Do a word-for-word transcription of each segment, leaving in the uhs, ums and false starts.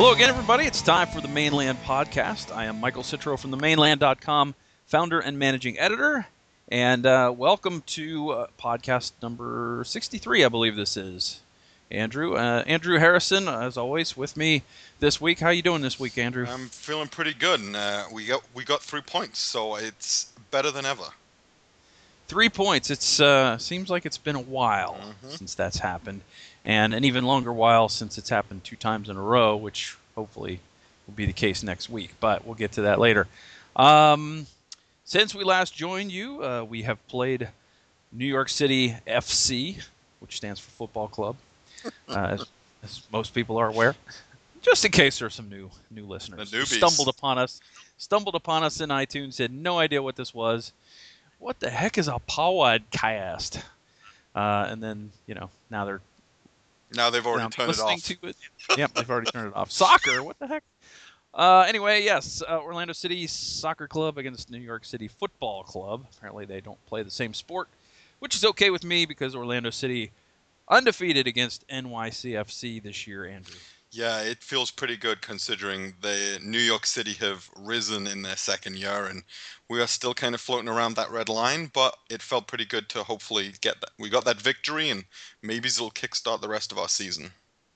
Hello again, everybody. It's time for the Mainland Podcast. I am Michael Citro from the mainland dot com, founder and managing editor. And uh, welcome to uh, podcast number sixty-three, I believe this is. Andrew, uh, Andrew Harrison, as always, with me this week. How you doing this week, Andrew? I'm feeling pretty good, and uh, we got we got three points, so it's better than ever. Three points. It's uh, seems like it's been a while Mm-hmm. since that's happened, and an even longer while since it's happened two times in a row, which hopefully will be the case next week. But we'll get to that later. Um, since we last joined you, uh, we have played New York City F C, which stands for Football Club, uh, as, as most people are aware. Just in case there's some new new listeners The who newbies. stumbled upon us, stumbled upon us in iTunes, had no idea what this was. What the heck is a podcast? Uh, and then, you know, now they're Now they've already now turned it listening off. to it. Yep, they've already turned it off. Soccer, what the heck? Uh, anyway, yes, uh, Orlando City Soccer Club against New York City Football Club. Apparently they don't play the same sport, which is okay with me because Orlando City undefeated against N Y C F C this year, Andrew. Yeah, it feels pretty good considering the New York City have risen in their second year, and we are still kind of floating around that red line. But it felt pretty good to hopefully get that. We got that victory, and maybe it'll kickstart the rest of our season.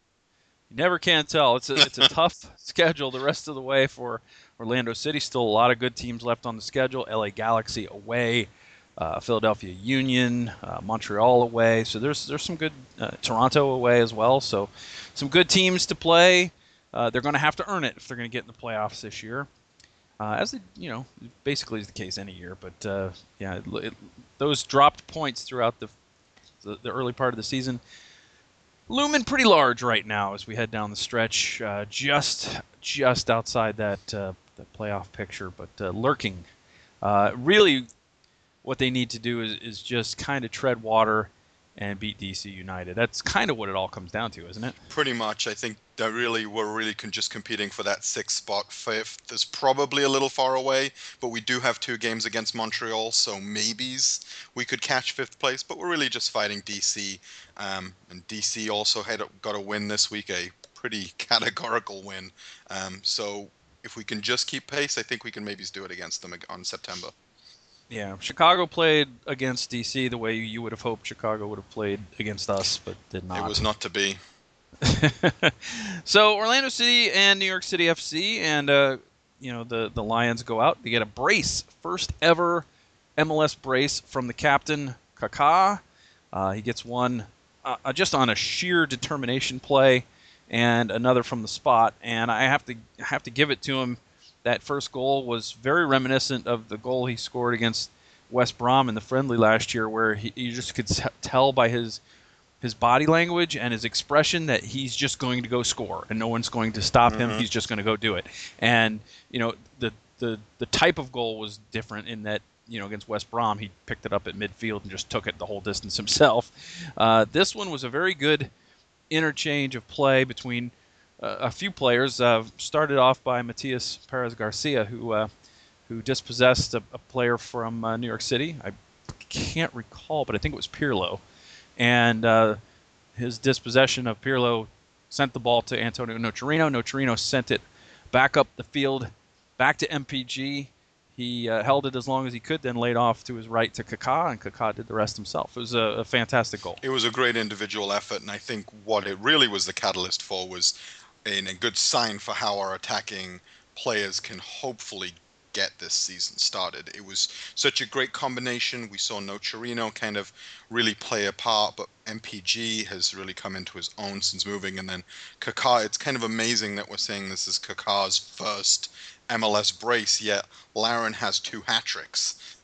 You never can tell. It's a it's a tough schedule the rest of the way for Orlando City. Still a lot of good teams left on the schedule. L A Galaxy away, uh, Philadelphia Union, uh, Montreal away. So there's there's some good uh, Toronto away as well. So some good teams to play. Uh, they're going to have to earn it if they're going to get in the playoffs this year. Uh, as the, you know, basically is the case any year. But uh, yeah, it, it, those dropped points throughout the, the the early part of the season looming pretty large right now as we head down the stretch, uh, just just outside that uh, that playoff picture, but uh, lurking. Uh, really, what they need to do is, is just kind of tread water and beat D C United. That's kind of what it all comes down to, isn't it? Pretty much. I think that really we're really con- just competing for that sixth spot. Fifth is probably a little far away, but we do have two games against Montreal, so maybes we could catch fifth place. But we're really just fighting D C, um, and D C also had got a win this week, a pretty categorical win. Um, so if we can just keep pace, I think we can maybe do it against them ag- on September. Yeah, Chicago played against D C the way you would have hoped Chicago would have played against us, but did not. It was not to be. So Orlando City and New York City F C, and uh, you know the the Lions go out. They get a brace, first ever M L S brace from the captain Kaká. Uh, he gets one uh, just on a sheer determination play, and another from the spot. And I have to have to give it to him. That first goal was very reminiscent of the goal he scored against West Brom in the friendly last year, where he, you just could tell by his his body language and his expression that he's just going to go score and no one's going to stop him. Mhm. He's just going to go do it. And, you know, the, the, the type of goal was different in that, you know, against West Brom, he picked it up at midfield and just took it the whole distance himself. Uh, this one was a very good interchange of play between uh, a few players. Uh, started off by Matias Perez Garcia, who uh, who dispossessed a, a player from uh, New York City. I can't recall, but I think it was Pirlo. And uh, his dispossession of Pirlo sent the ball to Antonio Nocerino. Nocerino sent it back up the field, back to M P G. He uh, held it as long as he could, then laid off to his right to Kaká, and Kaká did the rest himself. It was a, a fantastic goal. It was a great individual effort, and I think what it really was the catalyst for was a, a good sign for how our attacking players can hopefully get this season started. It was such a great combination. We saw Nocerino kind of really play a part, but M P G has really come into his own since moving, and then Kaká. It's kind of amazing that we're saying this is Kaká's first M L S brace, yet Larin has two hat tricks.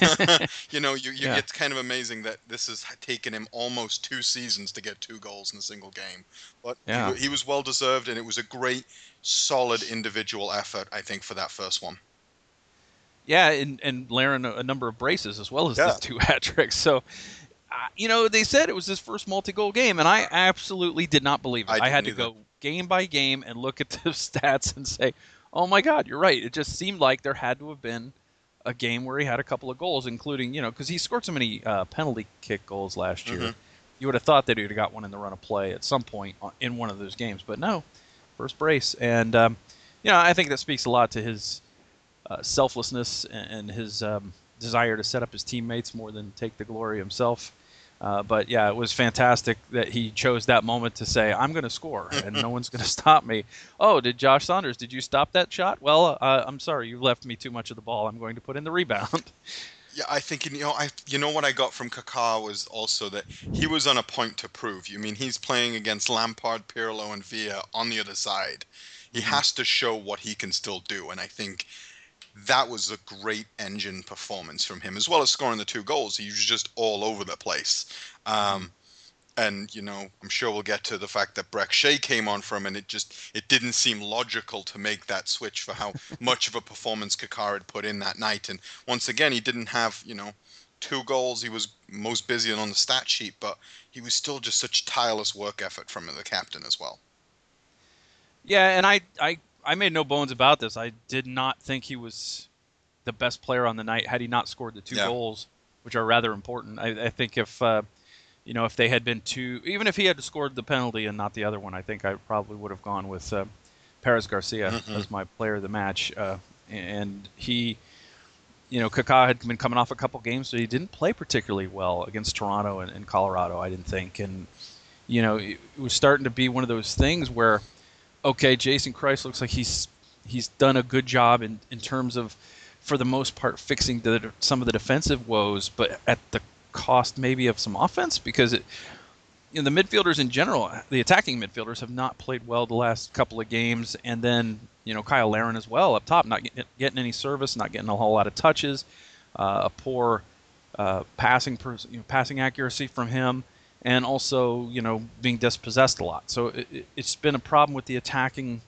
you know, you, you Yeah. it's kind of amazing that this has taken him almost two seasons to get two goals in a single game. But Yeah. he, he was well deserved, and it was a great, solid individual effort, I think, for that first one. Yeah, and, and Larin a, a number of braces as well as Yeah. the two hat tricks. So, uh, you know, they said it was his first multi-goal game, and I absolutely did not believe it. I I, had didn't to either. go game by game and look at the stats and say, oh my God, you're right. It just seemed like there had to have been a game where he had a couple of goals, including, you know, because he scored so many uh, penalty kick goals last year. Mhm. You would have thought that he would have got one in the run of play at some point on- in one of those games, but no. first brace. And um, you know, I think that speaks a lot to his uh, selflessness and, and his um, desire to set up his teammates more than take the glory himself. Uh, but yeah, it was fantastic that he chose that moment to say, "I'm going to score, and no one's going to stop me." Oh, did Josh Saunders? Did you stop that shot? Well, uh, I'm sorry, you left me too much of the ball. I'm going to put in the rebound. Yeah, I think you know I you know what I got from Kaká was also that he was on a point to prove. You mean he's playing against Lampard, Pirlo, and Villa on the other side. He Mm-hmm. has to show what he can still do, and I think that was a great engine performance from him, as well as scoring the two goals. He was just all over the place. Mm-hmm. Um, and you know, I'm sure we'll get to the fact that Breck Shea came on for him, and it just it didn't seem logical to make that switch for how much of a performance Kaká had put in that night. And once again, he didn't have you know two goals. He was most busy on the stat sheet, but he was still just such tireless work effort from the captain as well. Yeah, and I, I, I made no bones about this. I did not think he was the best player on the night had he not scored the two Yeah. goals, which are rather important. I, I think if uh, you know if they had been two, even if he had scored the penalty and not the other one, I think I probably would have gone with uh, Perez Garcia Mm-hmm. as my player of the match. Uh, and he, you know, Kaká had been coming off a couple games, so he didn't play particularly well against Toronto and, and Colorado. I didn't think, and you know, it, it was starting to be one of those things where, okay, Jason Kreis looks like he's he's done a good job in, in terms of, for the most part, fixing the, some of the defensive woes, but at the cost maybe of some offense, because it, you know, the midfielders in general, the attacking midfielders have not played well the last couple of games, and then you know Kyle Larin as well up top, not getting, getting any service, not getting a whole lot of touches, uh, a poor uh, passing you know, passing accuracy from him, and also you know being dispossessed a lot. So it, it, it's been a problem with the attacking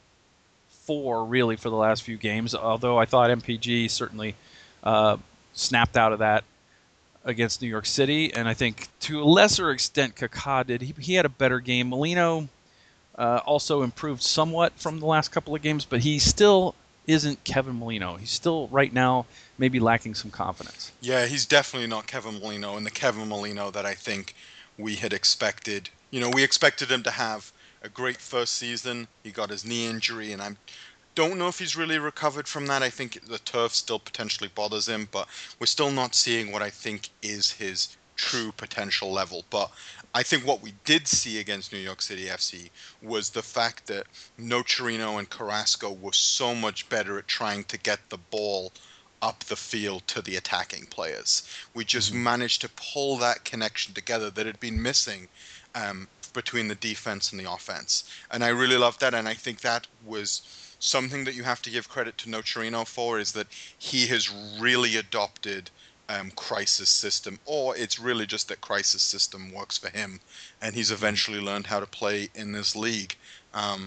four really for the last few games. Although I thought M P G certainly uh, snapped out of that against New York City, and I think to a lesser extent Kaká did. He, he had a better game. Molino uh, also improved somewhat from the last couple of games, but he still isn't Kevin Molino. He's still right now maybe lacking some confidence. Yeah, he's definitely not Kevin Molino, and the Kevin Molino that I think we had expected. You know, we expected him to have a great first season. He got his knee injury, and I don't know if he's really recovered from that. I think the turf still potentially bothers him, but we're still not seeing what I think is his true potential level. But I think what we did see against New York City F C was the fact that Nocerino and Carrasco were so much better at trying to get the ball up the field to the attacking players. We just Mm-hmm. managed to pull that connection together that had been missing um, between the defense and the offense. And I really loved that. And I think that was something that you have to give credit to Nocerino for, is that he has really adopted um, Crisis system, or it's really just that Crisis system works for him, and he's eventually learned how to play in this league. Um,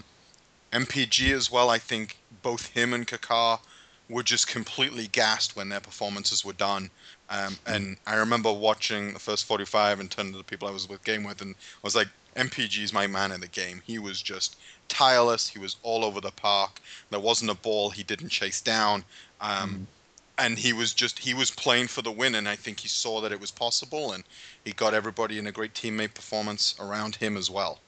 M P G as well, I think both him and Kaká were just completely gassed when their performances were done. Um, and I remember watching the first forty-five and turning to the people I was with game with, and I was like, M P G's my man in the game. He was just tireless. He was all over the park. There wasn't a ball he didn't chase down. Um, Mm-hmm. and he was just, he was playing for the win. And I think he saw that it was possible, and he got everybody in a great teammate performance around him as well.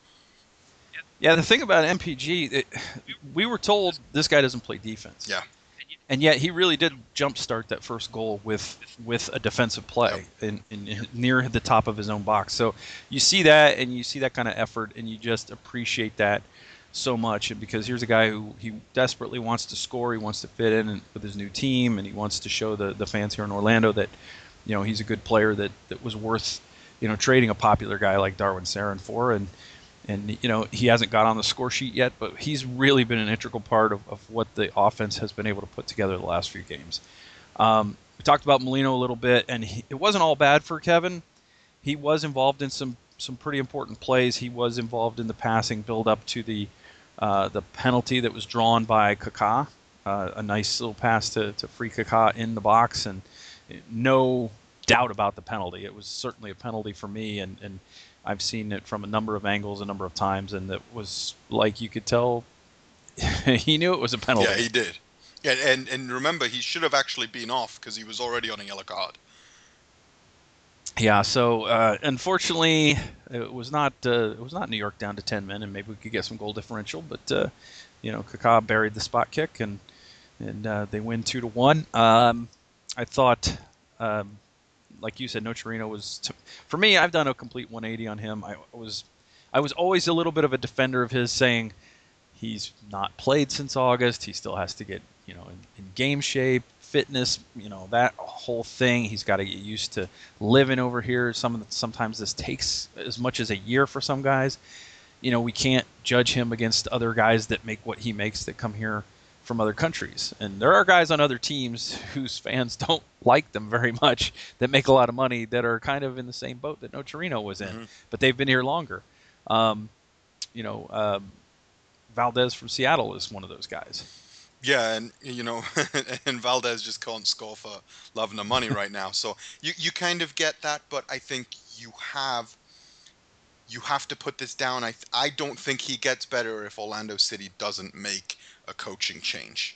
Yeah, the thing about M P G, it, we were told this guy doesn't play defense. Yeah. And yet he really did jumpstart that first goal with with a defensive play Yep. in, in, near the top of his own box. So you see that, and you see that kind of effort, and you just appreciate that so much. And because here's a guy who he desperately wants to score, he wants to fit in with his new team, and he wants to show the, the fans here in Orlando that you know he's a good player that, that was worth you know trading a popular guy like Darwin Sarin for. And and you know he hasn't got on the score sheet yet, but he's really been an integral part of, of what the offense has been able to put together the last few games. Um, we talked about Molino a little bit, and he, it wasn't all bad for Kevin. He was involved in some some pretty important plays. He was involved in the passing build up to the uh, the penalty that was drawn by Kaká. Uh, a nice little pass to, to free Kaká in the box, and no doubt about the penalty. It was certainly a penalty for me, and, and I've seen it from a number of angles a number of times, and it was like you could tell he knew it was a penalty. Yeah, he did. Yeah, and and remember, he should have actually been off because he was already on a yellow card. Yeah, so uh, unfortunately, it was not uh, it was not New York down to ten men, and maybe we could get some goal differential. But uh, you know, Kaká buried the spot kick, and and uh, they win two to one. Um, I thought, um, like you said, Nocerino was t- for me. I've done a complete one eighty on him. I was I was always a little bit of a defender of his, saying he's not played since August. He still has to get, you know, in, in game shape, fitness, you know, that whole thing. He's got to get used to living over here. Some of the, sometimes this takes as much as a year for some guys. You know, we can't judge him against other guys that make what he makes that come here from other countries. And there are guys on other teams whose fans don't like them very much that make a lot of money that are kind of in the same boat that Nocerino was in, Mm-hmm. but they've been here longer. Um, you know, um, Valdez from Seattle is one of those guys. Yeah, and you know, and Valdez just can't score for love nor money right now. So you you kind of get that, but I think you have you have to put this down. I I don't think he gets better if Orlando City doesn't make a coaching change.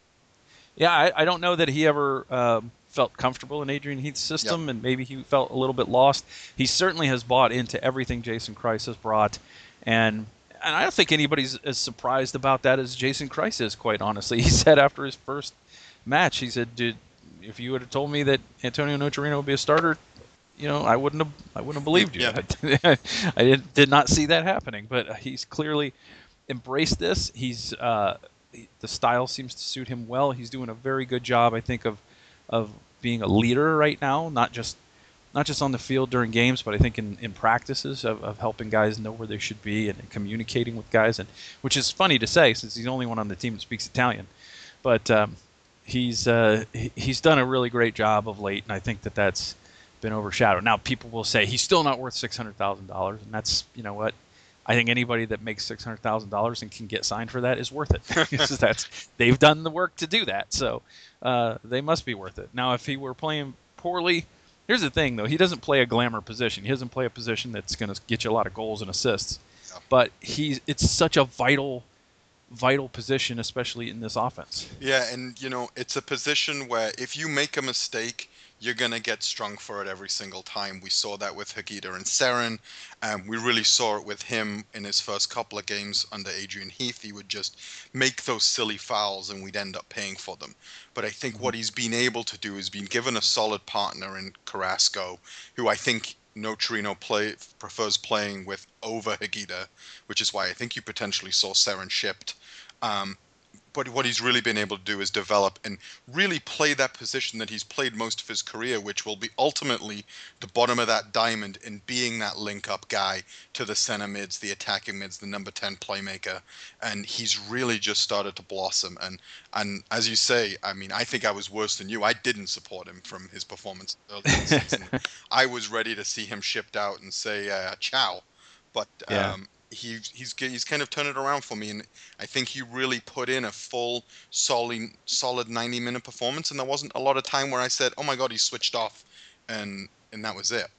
Yeah, I, I don't know that he ever um, felt comfortable in Adrian Heath's Yep. system, and maybe he felt a little bit lost. He certainly has bought into everything Jason Kreis has brought, and and I don't think anybody's as surprised about that as Jason Kreis is. Quite honestly, he said after his first match, he said, "Dude, if you would have told me that Antonio Nocerino would be a starter, you know, I wouldn't have I wouldn't have believed you. Yeah. I, I did, did not see that happening." But he's clearly embraced this. He's uh, the style seems to suit him well. He's doing a very good job, I think, of of being a leader right now, not just not just on the field during games, but I think in, in practices of, of helping guys know where they should be and communicating with guys, and which is funny to say since he's the only one on the team that speaks Italian. But um, he's uh, he, he's done a really great job of late, and I think that that's been overshadowed. Now people will say he's still not worth six hundred thousand dollars, and that's, you know what, I think anybody that makes six hundred thousand dollars and can get signed for that is worth it. Because that's they've done the work to do that, so uh, they must be worth it. Now, if he were playing poorly, here's the thing though: he doesn't play a glamour position. He doesn't play a position that's going to get you a lot of goals and assists. Yeah. But he's it's such a vital, vital position, especially in this offense. Yeah, and you know, it's a position where if you make a mistake, you're gonna get strung for it every single time. We saw that with Higuita and Seren. Um, we really saw it with him in his first couple of games under Adrian Heath. He would just make those silly fouls, and we'd end up paying for them. But I think Mm-hmm. what he's been able to do is been given a solid partner in Carrasco, who I think Nocerino play prefers playing with over Higuita, which is why I think you potentially saw Seren shipped. Um, but what he's really been able to do is develop and really play that position that he's played most of his career, which will be ultimately the bottom of that diamond in being that link-up guy to the center mids, the attacking mids, the number ten playmaker. And he's really just started to blossom. And and as you say, I mean, I think I was worse than you. I didn't support him from his performance early in the season. I was ready to see him shipped out and say uh, ciao. But Yeah. um, he, he's he's kind of turned it around for me, and I think he really put in a full, solid, solid ninety minute performance, and there wasn't a lot of time where I said, "Oh my God, he switched off," and and that was it.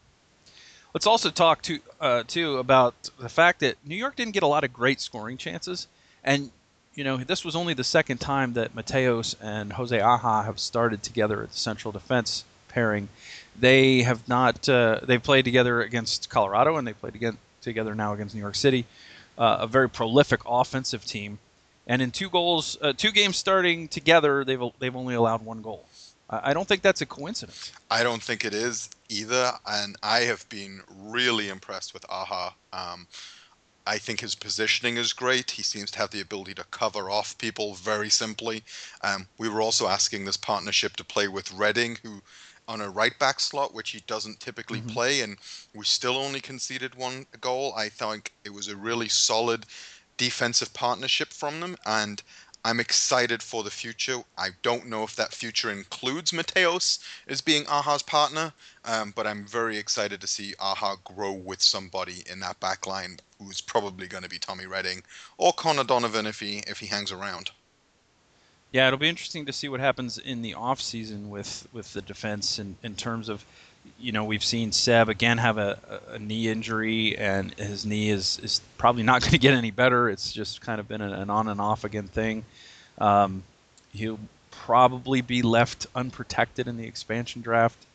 Let's also talk to uh, too about the fact that New York didn't get a lot of great scoring chances, and you know this was only the second time that Mateos and Jose Aja have started together at the central defense pairing. They have not. Uh, they've played together against Colorado, and they played again together now against New York City. Uh, a very prolific offensive team, and in two goals, uh, two games starting together, they've they've only allowed one goal. I I don't think that's a coincidence. I don't think it is either, and I have been really impressed with Aja. Um, I think his positioning is great. He seems to have the ability to cover off people very simply. Um, we were also asking this partnership to play with Redding, who on a right back slot, which he doesn't typically Mm-hmm. play, and we still only conceded one goal. I think it was a really solid defensive partnership from them, and I'm excited for the future. I don't know if that future includes Mateos as being Aha's partner, um, but I'm very excited to see Aha grow with somebody in that back line who's probably going to be Tommy Redding or Connor Donovan if he if he hangs around. Yeah, it'll be interesting to see what happens in the off season with with the defense in, in terms of, you know, we've seen Seb again have a, a knee injury, and his knee is, is probably not going to get any better. It's just kind of been an, an on and off again thing. Um, he'll probably be left unprotected in the expansion draft.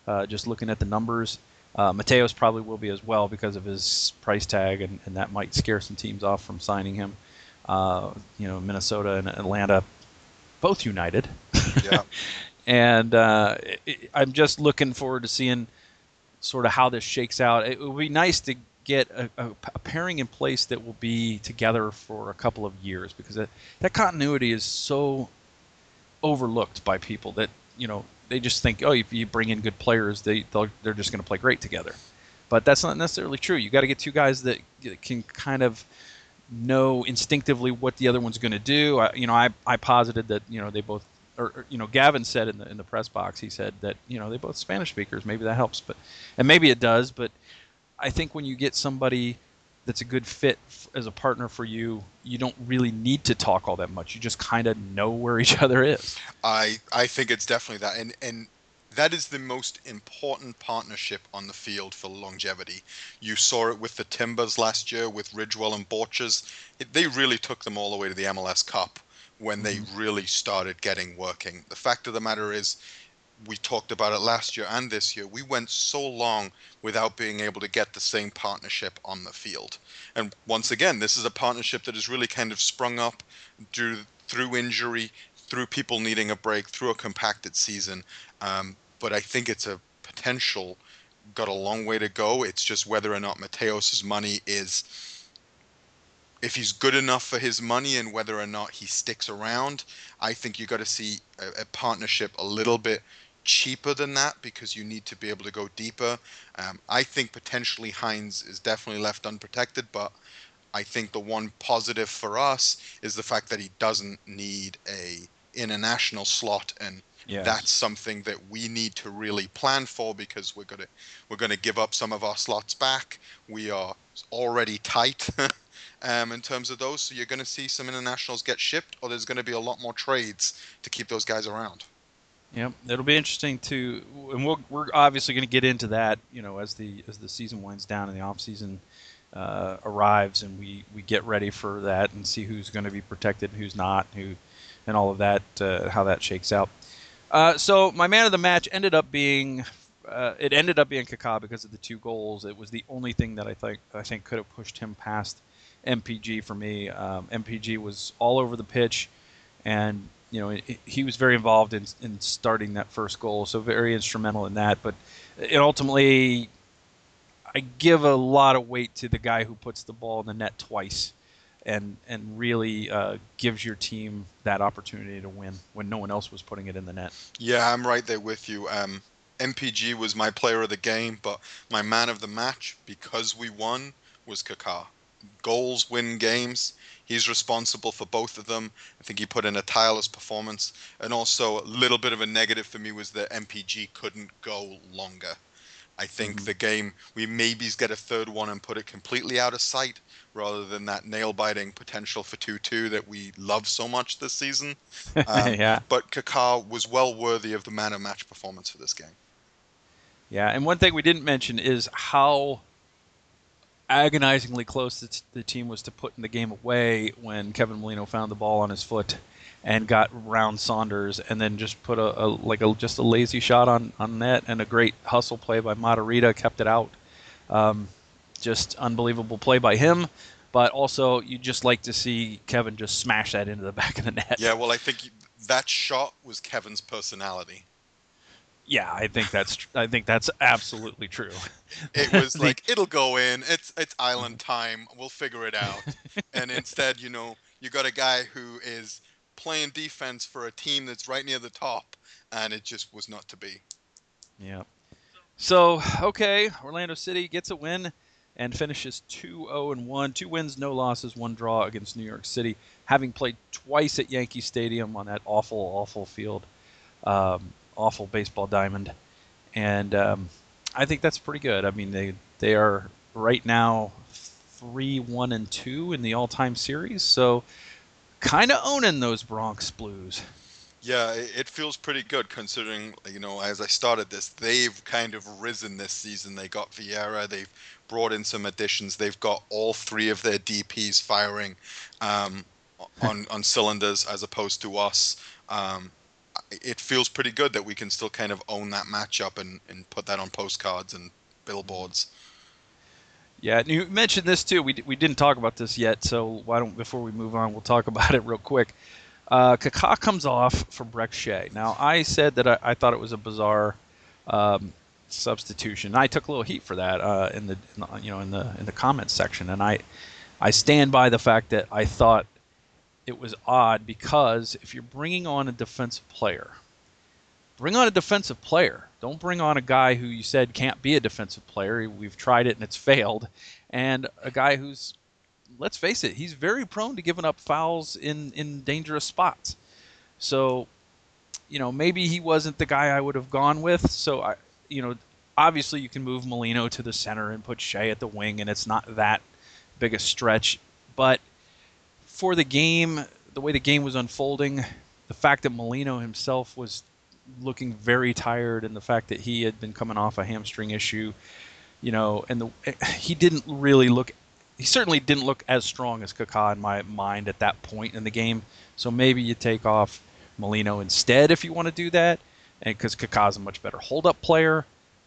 Uh, just looking at the numbers, uh, Mateos probably will be as well because of his price tag, and, and that might scare some teams off from signing him. Uh, you know, Minnesota and Atlanta, both united. Yeah. And uh, it, I'm just looking forward to seeing sort of how this shakes out. It would be nice to get a, a, a pairing in place that will be together for a couple of years, because that, that continuity is so overlooked by people that, you know, they just think, oh, if you bring in good players, they they're just going to play great together. But that's not necessarily true. You got to get two guys that can kind of know instinctively what the other one's going to do. I, you know, I, I posited that, you know, they both, or, or you know, Gavin said in the in the press box, he said that, you know, they both Spanish speakers. Maybe that helps, but and maybe it does. But I think when you get somebody that's a good fit f- as a partner for you, you don't really need to talk all that much. You just kind of know where each other is. I I think it's definitely that, and and that is the most important partnership on the field for longevity. You saw it with the Timbers last year with Ridgewell and Borchers. It, they really took them all the way to the M L S Cup when they Mm-hmm. really started getting working. The fact of the matter is, we talked about it last year and this year. We went so long without being able to get the same partnership on the field. And once again, this is a partnership that has really kind of sprung up due, through injury, through people needing a break, through a compacted season. Um, but I think it's a potential, got a long way to go. It's just whether or not Mateos's money is, if he's good enough for his money and whether or not he sticks around. I think you got to see a, a partnership a little bit cheaper than that, because you need to be able to go deeper. Um, I think potentially Hines is definitely left unprotected, but I think the one positive for us is the fact that he doesn't need a international slot, and Yes. that's something that we need to really plan for, because we're gonna we're gonna give up some of our slots back. We are already tight um, in terms of those, so you're going to see some internationals get shipped, or there's going to be a lot more trades to keep those guys around. Yep, it'll be interesting to, and we'll, we're obviously going to get into that, you know, as the as the season winds down and the off season uh, arrives, and we, we get ready for that and see who's going to be protected and who's not, who, and all of that, uh, how that shakes out. Uh, so my man of the match ended up being, uh, it ended up being Kaká because of the two goals. It was the only thing that I think I think could have pushed him past M P G for me. Um, M P G was all over the pitch, and you know he, he was very involved in in starting that first goal, so very instrumental in that. But it ultimately, I give a lot of weight to the guy who puts the ball in the net twice, and and really uh, gives your team that opportunity to win when no one else was putting it in the net. Yeah, I'm right there with you. Um, M P G was my player of the game, but my man of the match, because we won, was Kaká. Goals win games. He's responsible for both of them. I think he put in a tireless performance. And also, a little bit of a negative for me was that M P G couldn't go longer. I think Mm-hmm. the game, we maybe get a third one and put it completely out of sight, rather than that nail-biting potential for two two that we love so much this season. Um, Yeah, but Kaká was well worthy of the man of match performance for this game. yeah. And one thing we didn't mention is how agonizingly close the, t- the team was to putting the game away when Kevin Molino found the ball on his foot and got round Saunders, and then just put a, a like a just a lazy shot on on net, and a great hustle play by Matarita kept it out. Um, just unbelievable play by him. But also, you just like to see Kevin just smash that into the back of the net. Yeah, well, I think that shot was Kevin's personality. Yeah, I think that's I think that's absolutely true. It was the like, it'll go in. It's it's island time. We'll figure it out. And instead, you know, you got a guy who is playing defense for a team that's right near the top, and it just was not to be. Yeah. So, okay, Orlando City gets a win and finishes two oh and one. Two wins, no losses, one draw against New York City, having played twice at Yankee Stadium on that awful, awful field, um, awful baseball diamond. And um, I think that's pretty good. I mean, they they are right now three one and two in the all-time series, so kind of owning those Bronx Blues. Yeah, it, it feels pretty good considering, you know, as I started this, they've kind of risen this season. They got Vieira, they've brought in some additions, they've got all three of their D Ps firing um, on on cylinders as opposed to us. Um, it feels pretty good that we can still kind of own that matchup and, and put that on postcards and billboards. Yeah, and you mentioned this too. We, we didn't talk about this yet, so why don't before we move on, we'll talk about it real quick. Uh, Kaká comes off for Brek Shea. Now, I said that I, I thought it was a bizarre um, substitution. I took a little heat for that uh, in, the, in the you know in the in the comments section, and I I stand by the fact that I thought it was odd because if you're bringing on a defensive player, bring on a defensive player. Don't bring on a guy who you said can't be a defensive player. We've tried it and it's failed, and a guy who's, let's face it, he's very prone to giving up fouls in, in dangerous spots. So, you know, maybe he wasn't the guy I would have gone with. So, I, you know, obviously you can move Molino to the center and put Shea at the wing, and it's not that big a stretch. But for the game, the way the game was unfolding, the fact that Molino himself was looking very tired, and the fact that he had been coming off a hamstring issue, you know, and the, he didn't really look, he certainly didn't look as strong as Kaká in my mind at that point in the game. So maybe you take off Molino instead if you want to do that, and because Kaká's a much better hold-up player,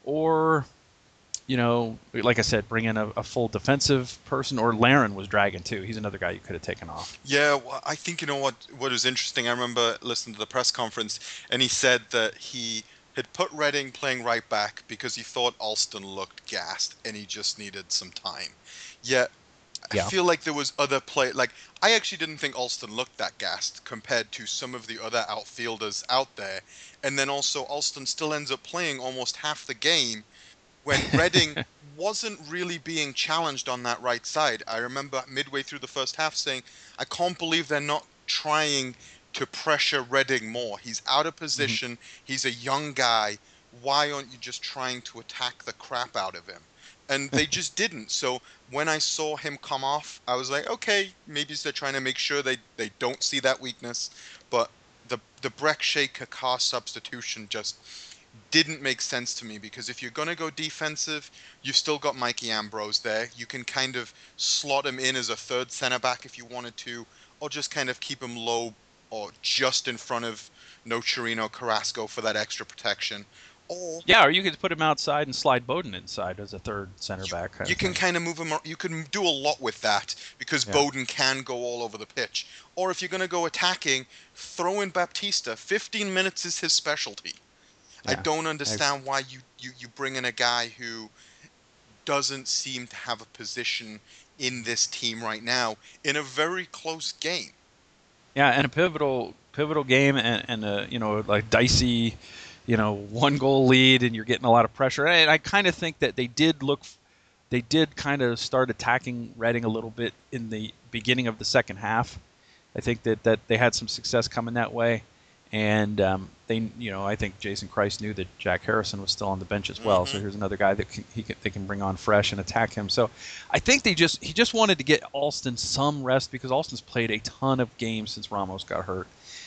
or, you know, like I said, bring in a, a full defensive person, or Larin was dragging too. He's another guy you could have taken off. Yeah, well, I think, you know what what was interesting. I remember listening to the press conference, and he said that he had put Redding playing right back because he thought Alston looked gassed and he just needed some time. Yet I Yeah. feel like there was other play. Like, I actually didn't think Alston looked that gassed compared to some of the other outfielders out there. And then also Alston still ends up playing almost half the game when Redding wasn't really being challenged on that right side. I remember midway through the first half saying, I can't believe they're not trying to pressure Redding more. He's out of position. Mm-hmm. He's a young guy. Why aren't you just trying to attack the crap out of him? And they just didn't. So when I saw him come off, I was like, okay, maybe they're trying to make sure they, they don't see that weakness. But the the Brek Shea Kaká substitution just didn't make sense to me, because if you're going to go defensive, you've still got Mikey Ambrose there. You can kind of slot him in as a third center back if you wanted to, or just kind of keep him low or just in front of Nocerino Carrasco for that extra protection. Or yeah, or you could put him outside and slide Bowden inside as a third center you, back. Kind you of can thing. kind of move him. You can do a lot with that because yeah. Bowden can go all over the pitch. Or if you're going to go attacking, throw in Baptista. fifteen minutes is his specialty. Yeah. I don't understand why you, you, you bring in a guy who doesn't seem to have a position in this team right now in a very close game. Yeah, and a pivotal pivotal game, and, and a, you know, like dicey, you know, one goal lead, and you're getting a lot of pressure. And I kind of think that they did look, they did kind of start attacking Redding a little bit in the beginning of the second half. I think that, that they had some success coming that way. And um, they, you know, I think Jason Christ knew that Jack Harrison was still on the bench as well. Mm-hmm. So here's another guy that can, he can, they can bring on fresh and attack him. So I think they just he just wanted to get Alston some rest, because Alston's played a ton of games since Ramos got hurt,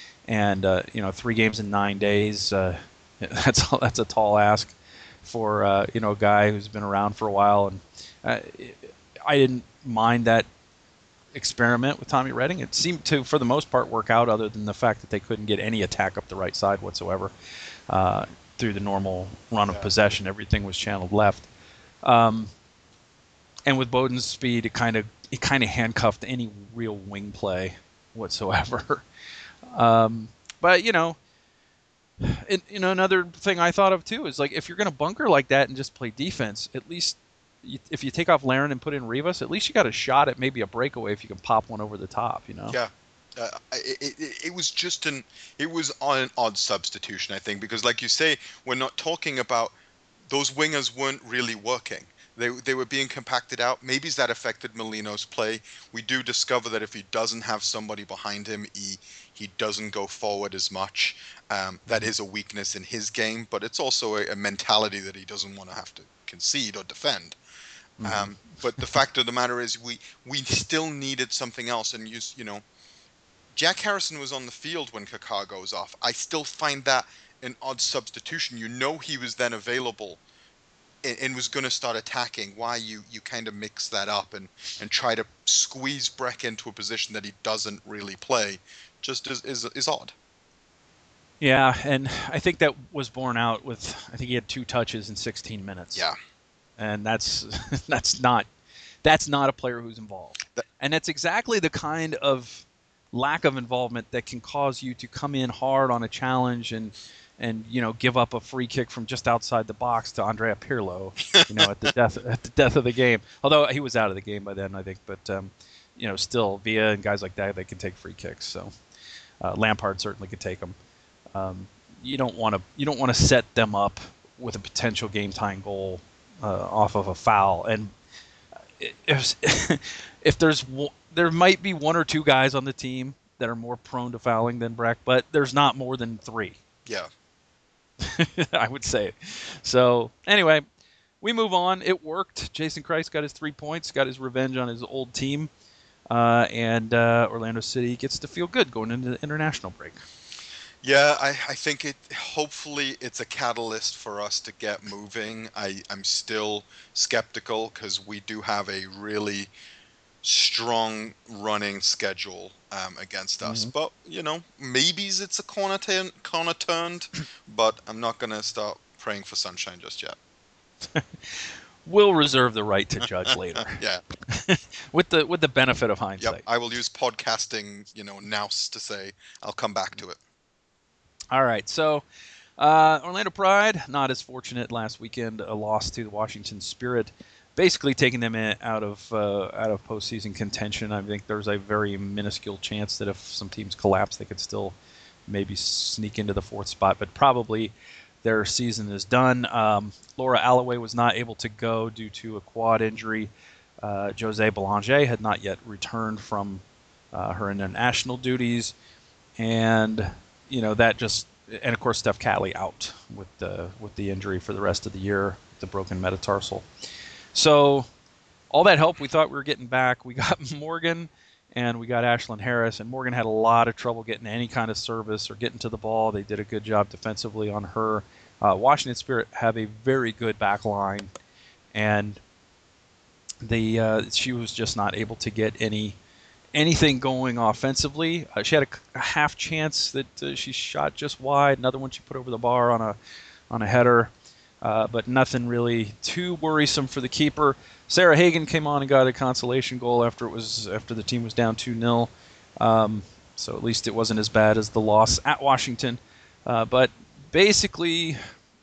and uh, you know, three games in nine days. Uh, that's that's a tall ask for uh, you know, a guy who's been around for a while. And uh, I didn't mind that experiment with Tommy Redding. It seemed to, for the most part, work out, other than the fact that they couldn't get any attack up the right side whatsoever uh, through the normal run of yeah. possession. Everything was channeled left, um, and with Bowden's speed, it kind of it kind of handcuffed any real wing play whatsoever. um, but you know, it, you know, another thing I thought of too is, like, if you're going to bunker like that and just play defense, at least if you take off Larin and put in Rivas, at least you got a shot at maybe a breakaway if you can pop one over the top, you know? Yeah. Uh, it, it, it was just an it was an odd substitution, I think, because, like you say, we're not talking about those wingers weren't really working. They they were being compacted out. Maybe that affected Molino's play. We do discover that if he doesn't have somebody behind him, he he doesn't go forward as much. Um, that is a weakness in his game, but it's also a, a mentality that he doesn't want to have to concede or defend. Mm-hmm. Um, but the fact of the matter is, we we still needed something else. And you you know, Jack Harrison was on the field when Kaká goes off. I still find that an odd substitution. You know, he was then available and, and was going to start attacking. Why you you kind of mix that up and, and try to squeeze Brek into a position that he doesn't really play, just is is, is odd. Yeah, and I think that was borne out with I think he had two touches in sixteen minutes, Yeah. and that's that's not that's not a player who's involved, That, and that's exactly the kind of lack of involvement that can cause you to come in hard on a challenge and and you know give up a free kick from just outside the box to Andrea Pirlo, you know, at the death at the death of the game. Although he was out of the game by then, I think, but um, you know, still Villa and guys like that, they can take free kicks. So uh, Lampard certainly could take them. Um, you don't want to you don't want to set them up with a potential game tying goal uh, off of a foul. And if if there's there might be one or two guys on the team that are more prone to fouling than Breck, but there's not more than three. yeah. I would say. So anyway, we move on. It worked. Jason Kreis got his three points, got his revenge on his old team, uh, and uh, Orlando City gets to feel good going into the international break. Yeah, I, I think it. Hopefully, it's a catalyst for us to get moving. I, I'm still skeptical because we do have a really strong running schedule um, against us. Mm-hmm. But you know, maybe it's a corner turn, corner turned. But I'm not gonna start praying for sunshine just yet. We'll reserve the right to judge later. Yeah. with the with the benefit of hindsight. Yep. I will use podcasting, you know, nous to say I'll come back to it. All right, so uh, Orlando Pride, not as fortunate last weekend, a loss to the Washington Spirit, basically taking them in, out of uh, out of postseason contention. I think there's a very minuscule chance that if some teams collapse, they could still maybe sneak into the fourth spot, but probably their season is done. Um, Laura Alloway was not able to go due to a quad injury. Uh, Jose Belanger had not yet returned from uh, her international duties, and you know that just and of course Steph Catley out with the with the injury for the rest of the year, the broken metatarsal. So all that help we thought we were getting back. We got Morgan and we got Ashlyn Harris, and Morgan had a lot of trouble getting any kind of service or getting to the ball. They did a good job defensively on her. Uh, Washington Spirit have a very good back line, and the uh, she was just not able to get any anything going offensively. Uh, she had a, a half chance that uh, she shot just wide. Another one she put over the bar on a on a header, uh, but nothing really too worrisome for the keeper. Sarah Hagan came on and got a consolation goal after it was after the team was down two nil. Um, so at least it wasn't as bad as the loss at Washington. Uh, but basically,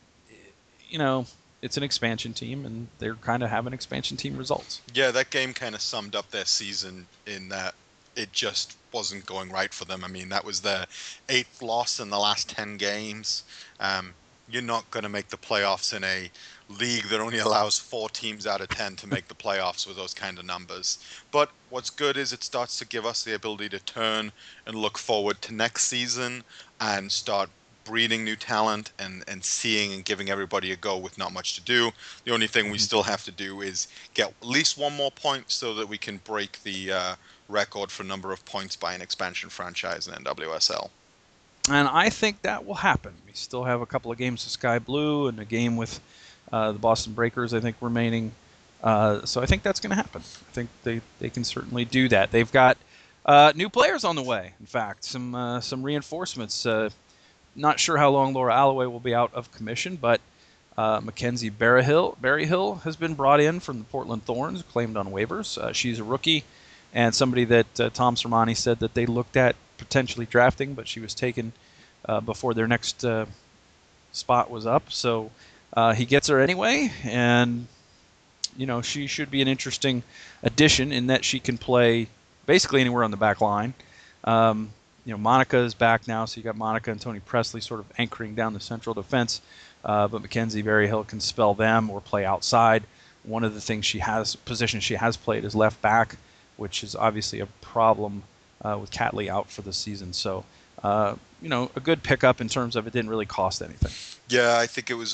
you know, it's an expansion team, and they're kind of having expansion team results. Yeah, that game kind of summed up their season in that it just wasn't going right for them. I mean, that was their eighth loss in the last ten games. Um, you're not going to make the playoffs in a league that only allows four teams out of ten to make the playoffs with those kind of numbers. But what's good is it starts to give us the ability to turn and look forward to next season and start breeding new talent and, and seeing and giving everybody a go with not much to do. The only thing we still have to do is get at least one more point so that we can break the uh, record for number of points by an expansion franchise in N W S L. And I think that will happen. We still have a couple of games of Sky Blue and a game with uh, the Boston Breakers, I think, remaining. Uh, so I think that's going to happen. I think they, they can certainly do that. They've got uh, new players on the way, in fact, some uh, some reinforcements. Uh, not sure how long Laura Alloway will be out of commission, but uh, Mackenzie Berryhill, Berryhill has been brought in from the Portland Thorns, claimed on waivers. Uh, she's a rookie and somebody that uh, Tom Sermani said that they looked at potentially drafting, but she was taken uh, before their next uh, spot was up. So uh, he gets her anyway, and you know she should be an interesting addition in that she can play basically anywhere on the back line. Um, you know, Monica is back now, so you got Monica and Tony Presley sort of anchoring down the central defense. Uh, but Mackenzie Berryhill can spell them or play outside. One of the things she has, position she has played is left back, which is obviously a problem uh, with Catley out for the season. So, uh, you know, a good pickup in terms of it didn't really cost anything. Yeah, I think it was,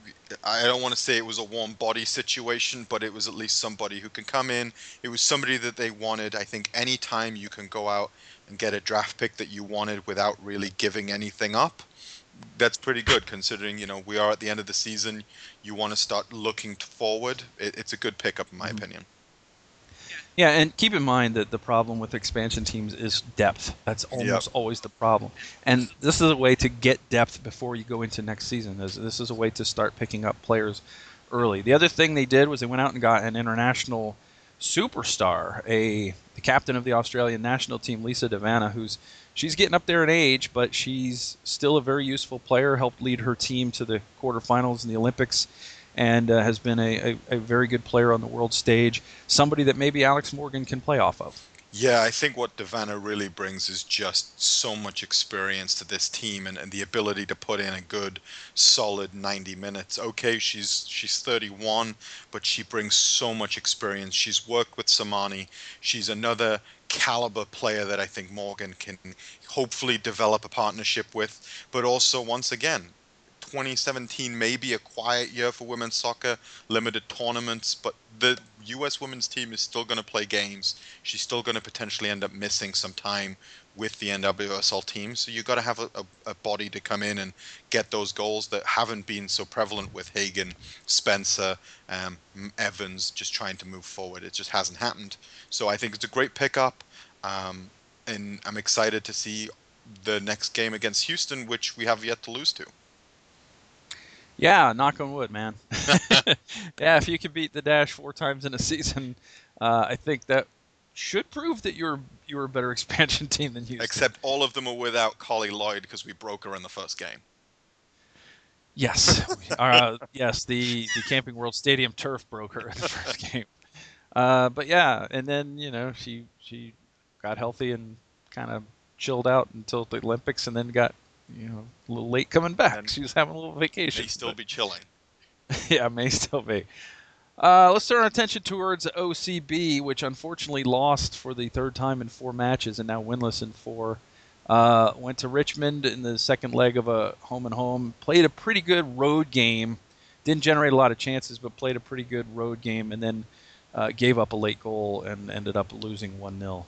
I don't want to say it was a warm body situation, but it was at least somebody who can come in. It was somebody that they wanted. I think anytime you can go out and get a draft pick that you wanted without really giving anything up, that's pretty good considering, you know, we are at the end of the season. You want to start looking forward. It, it's a good pickup in my mm-hmm. opinion. Yeah, and keep in mind that the problem with expansion teams is depth. That's Yep. almost always the problem. And this is a way to get depth before you go into next season. This, this is a way to start picking up players early. The other thing they did was they went out and got an international superstar, a the captain of the Australian national team, Lisa Devanna, who's she's getting up there in age, but she's still a very useful player. Helped lead her team to the quarterfinals in the Olympics, and uh, has been a, a, a very good player on the world stage. Somebody that maybe Alex Morgan can play off of. Yeah, I think what Devanna really brings is just so much experience to this team and, and the ability to put in a good, solid ninety minutes. Okay, she's she's thirty-one, but she brings so much experience. She's worked with Samani. She's another caliber player that I think Morgan can hopefully develop a partnership with. But also, once again, twenty seventeen may be a quiet year for women's soccer, limited tournaments, but the U S women's team is still going to play games. She's still going to potentially end up missing some time with the N W S L team. So you've got to have a, a, a body to come in and get those goals that haven't been so prevalent with Hagen, Spencer, um, Evans just trying to move forward. It just hasn't happened. So I think it's a great pickup. Um, and I'm excited to see the next game against Houston, which we have yet to lose to. Yeah, knock on wood, man. Yeah, if you can beat the Dash four times in a season, uh, I think that should prove that you're you're a better expansion team than Houston. Except all of them are without Collie Lloyd because we broke her in the first game. Yes, uh, yes, the the Camping World Stadium turf broke her in the first game. Uh, but yeah, and then you know she she got healthy and kind of chilled out until the Olympics, and then got you know a little late coming back. And she was having a little vacation. May still but, be chilling. Yeah, may still be. Uh, let's turn our attention towards O C B, which unfortunately lost for the third time in four matches and now winless in four. Uh, went to Richmond in the second leg of a home and home. Played a pretty good road game. Didn't generate a lot of chances, but played a pretty good road game, and then uh, gave up a late goal and ended up losing one nil.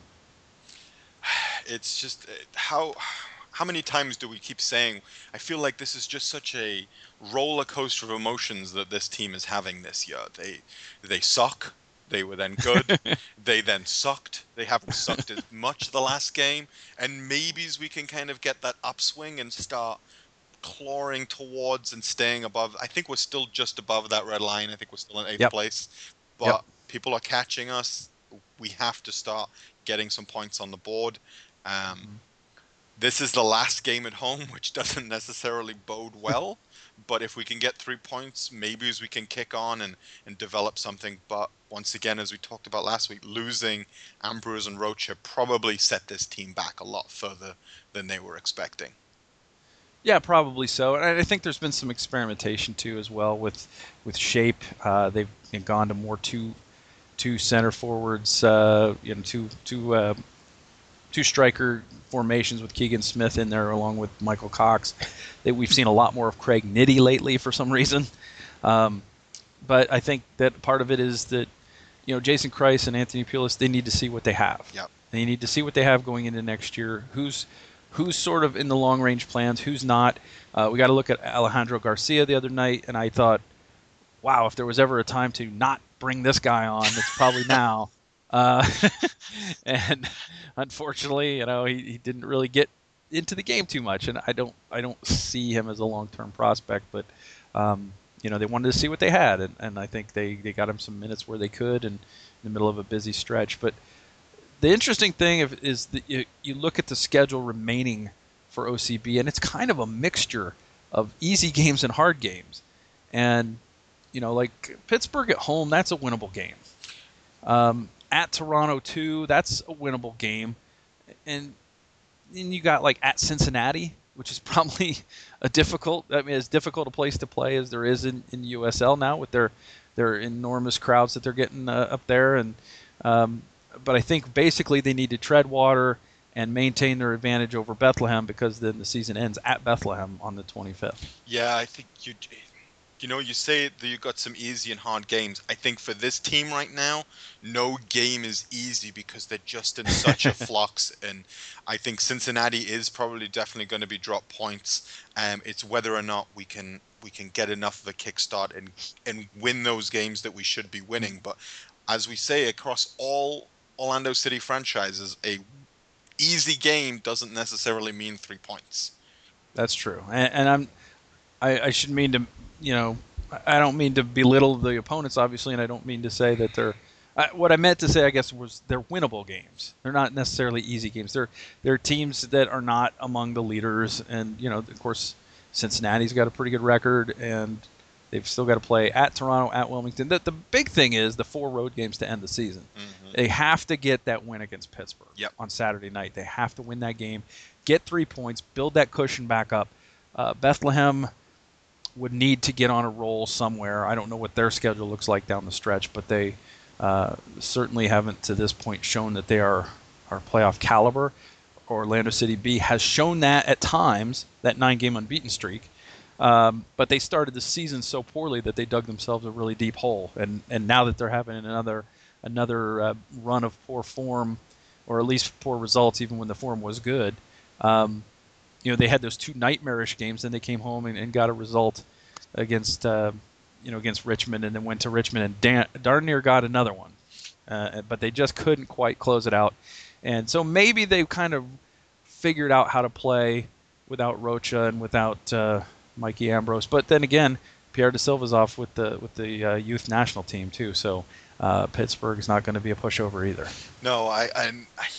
It's just how how many times do we keep saying? I feel like this is just such a roller coaster of emotions that this team is having this year. They they suck. They were then good. They then sucked. They haven't sucked as much the last game, and maybe we can kind of get that upswing and start clawing towards and staying above. I think we're still just above that red line. I think we're still in eighth Yep. place, but Yep. people are catching us. We have to start getting some points on the board. Um, mm-hmm. This is the last game at home, which doesn't necessarily bode well. But if we can get three points, maybe as we can kick on and, and develop something. But once again, as we talked about last week, losing Ambrose and Rocha probably set this team back a lot further than they were expecting. Yeah, probably so. And I think there's been some experimentation too, as well with with shape. Uh, they've gone to more two two center forwards, uh, you know, two two uh, two striker formations with Keegan Smith in there along with Michael Cox. That we've seen a lot more of Craig Nitty lately for some reason. Um, but I think that part of it is that, you know, Jason Kreis and Anthony Pulis, they need to see what they have. Yep. They need to see what they have going into next year. Who's who's sort of in the long range plans, who's not. Uh, we got to look at Alejandro Garcia the other night, and I thought, wow, if there was ever a time to not bring this guy on, it's probably now. Uh, and unfortunately, you know, he, he didn't really get into the game too much, and I don't I don't see him as a long-term prospect. But um, you know, they wanted to see what they had, and, and I think they, they got him some minutes where they could, and in the middle of a busy stretch. But the interesting thing is that you, you look at the schedule remaining for O C B, and it's kind of a mixture of easy games and hard games. And you know, like Pittsburgh at home, that's a winnable game. Um, at Toronto too, that's a winnable game. And then you got like at Cincinnati, which is probably a difficult, I mean, as difficult a place to play as there is in, in U S L now with their their enormous crowds that they're getting uh, up there. And um, but I think basically they need to tread water and maintain their advantage over Bethlehem, because then the season ends at Bethlehem on the twenty-fifth. Yeah, I think you. You know, you say that you got some easy and hard games. I think for this team right now, no game is easy because they're just in such a flux. And I think Cincinnati is probably definitely going to be drop points. Um, it's whether or not we can we can get enough of a kickstart and and win those games that we should be winning. But as we say, across all Orlando City franchises, a easy game doesn't necessarily mean three points. That's true, and, and I'm I, I should mean to you know I don't mean to belittle the opponents obviously, and I don't mean to say that they're. I, what I meant to say, I guess, was they're winnable games. They're not necessarily easy games. They're they're teams that are not among the leaders, and you know, of course, Cincinnati's got a pretty good record, and they've still got to play at Toronto, at Wilmington. The, the big thing is the four road games to end the season. Mm-hmm. They have to get that win against Pittsburgh yep. on Saturday night. They have to win that game, get three points, build that cushion back up. Uh, Bethlehem would need to get on a roll somewhere. I don't know what their schedule looks like down the stretch, but they uh, certainly haven't to this point shown that they are, are playoff caliber. Orlando City B has shown that at times, that nine-game unbeaten streak. Um, but they started the season so poorly that they dug themselves a really deep hole. And, and now that they're having another another uh, run of poor form, or at least poor results, even when the form was good, um, you know, they had those two nightmarish games. Then they came home and, and got a result against, uh, you know, against Richmond, and then went to Richmond and dan- darn near got another one. Uh, but they just couldn't quite close it out. And so maybe they kind of figured out how to play without Rocha and without uh, Mikey Ambrose. But then again, Pierre De Silva's off with the with the uh, youth national team too. So uh, Pittsburgh is not going to be a pushover either. No, I I,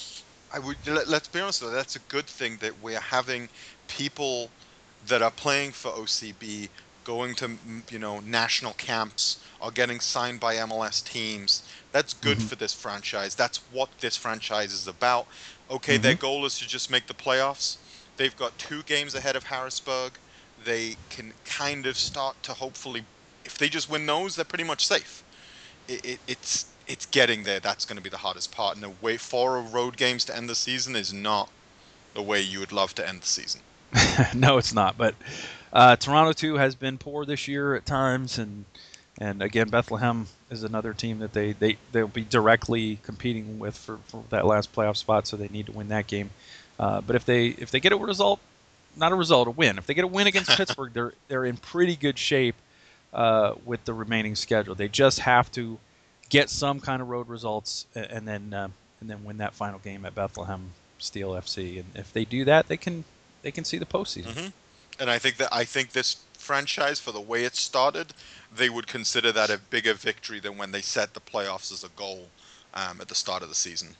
I would let, let's be honest though. That's a good thing that we're having people that are playing for O C B going to you know national camps or getting signed by M L S teams. That's good mm-hmm. for this franchise. That's what this franchise is about. Okay, mm-hmm. their goal is to just make the playoffs. They've got two games ahead of Harrisburg. They can kind of start to hopefully, if they just win those, they're pretty much safe. It, it, it's it's getting there. That's going to be the hardest part. And the way four road games to end the season is not the way you would love to end the season. No, it's not. But uh, Toronto too has been poor this year at times, and and again Bethlehem is another team that they they they'll be directly competing with for, for that last playoff spot. So they need to win that game. Uh, but if they if they get a result. Not a result, a win. If they get a win against Pittsburgh, they're they're in pretty good shape uh, with the remaining schedule. They just have to get some kind of road results and, and then uh, and then win that final game at Bethlehem Steel F C. And if they do that, they can they can see the postseason. Mm-hmm. And I think that I think this franchise, for the way it started, they would consider that a bigger victory than when they set the playoffs as a goal um, at the start of the season.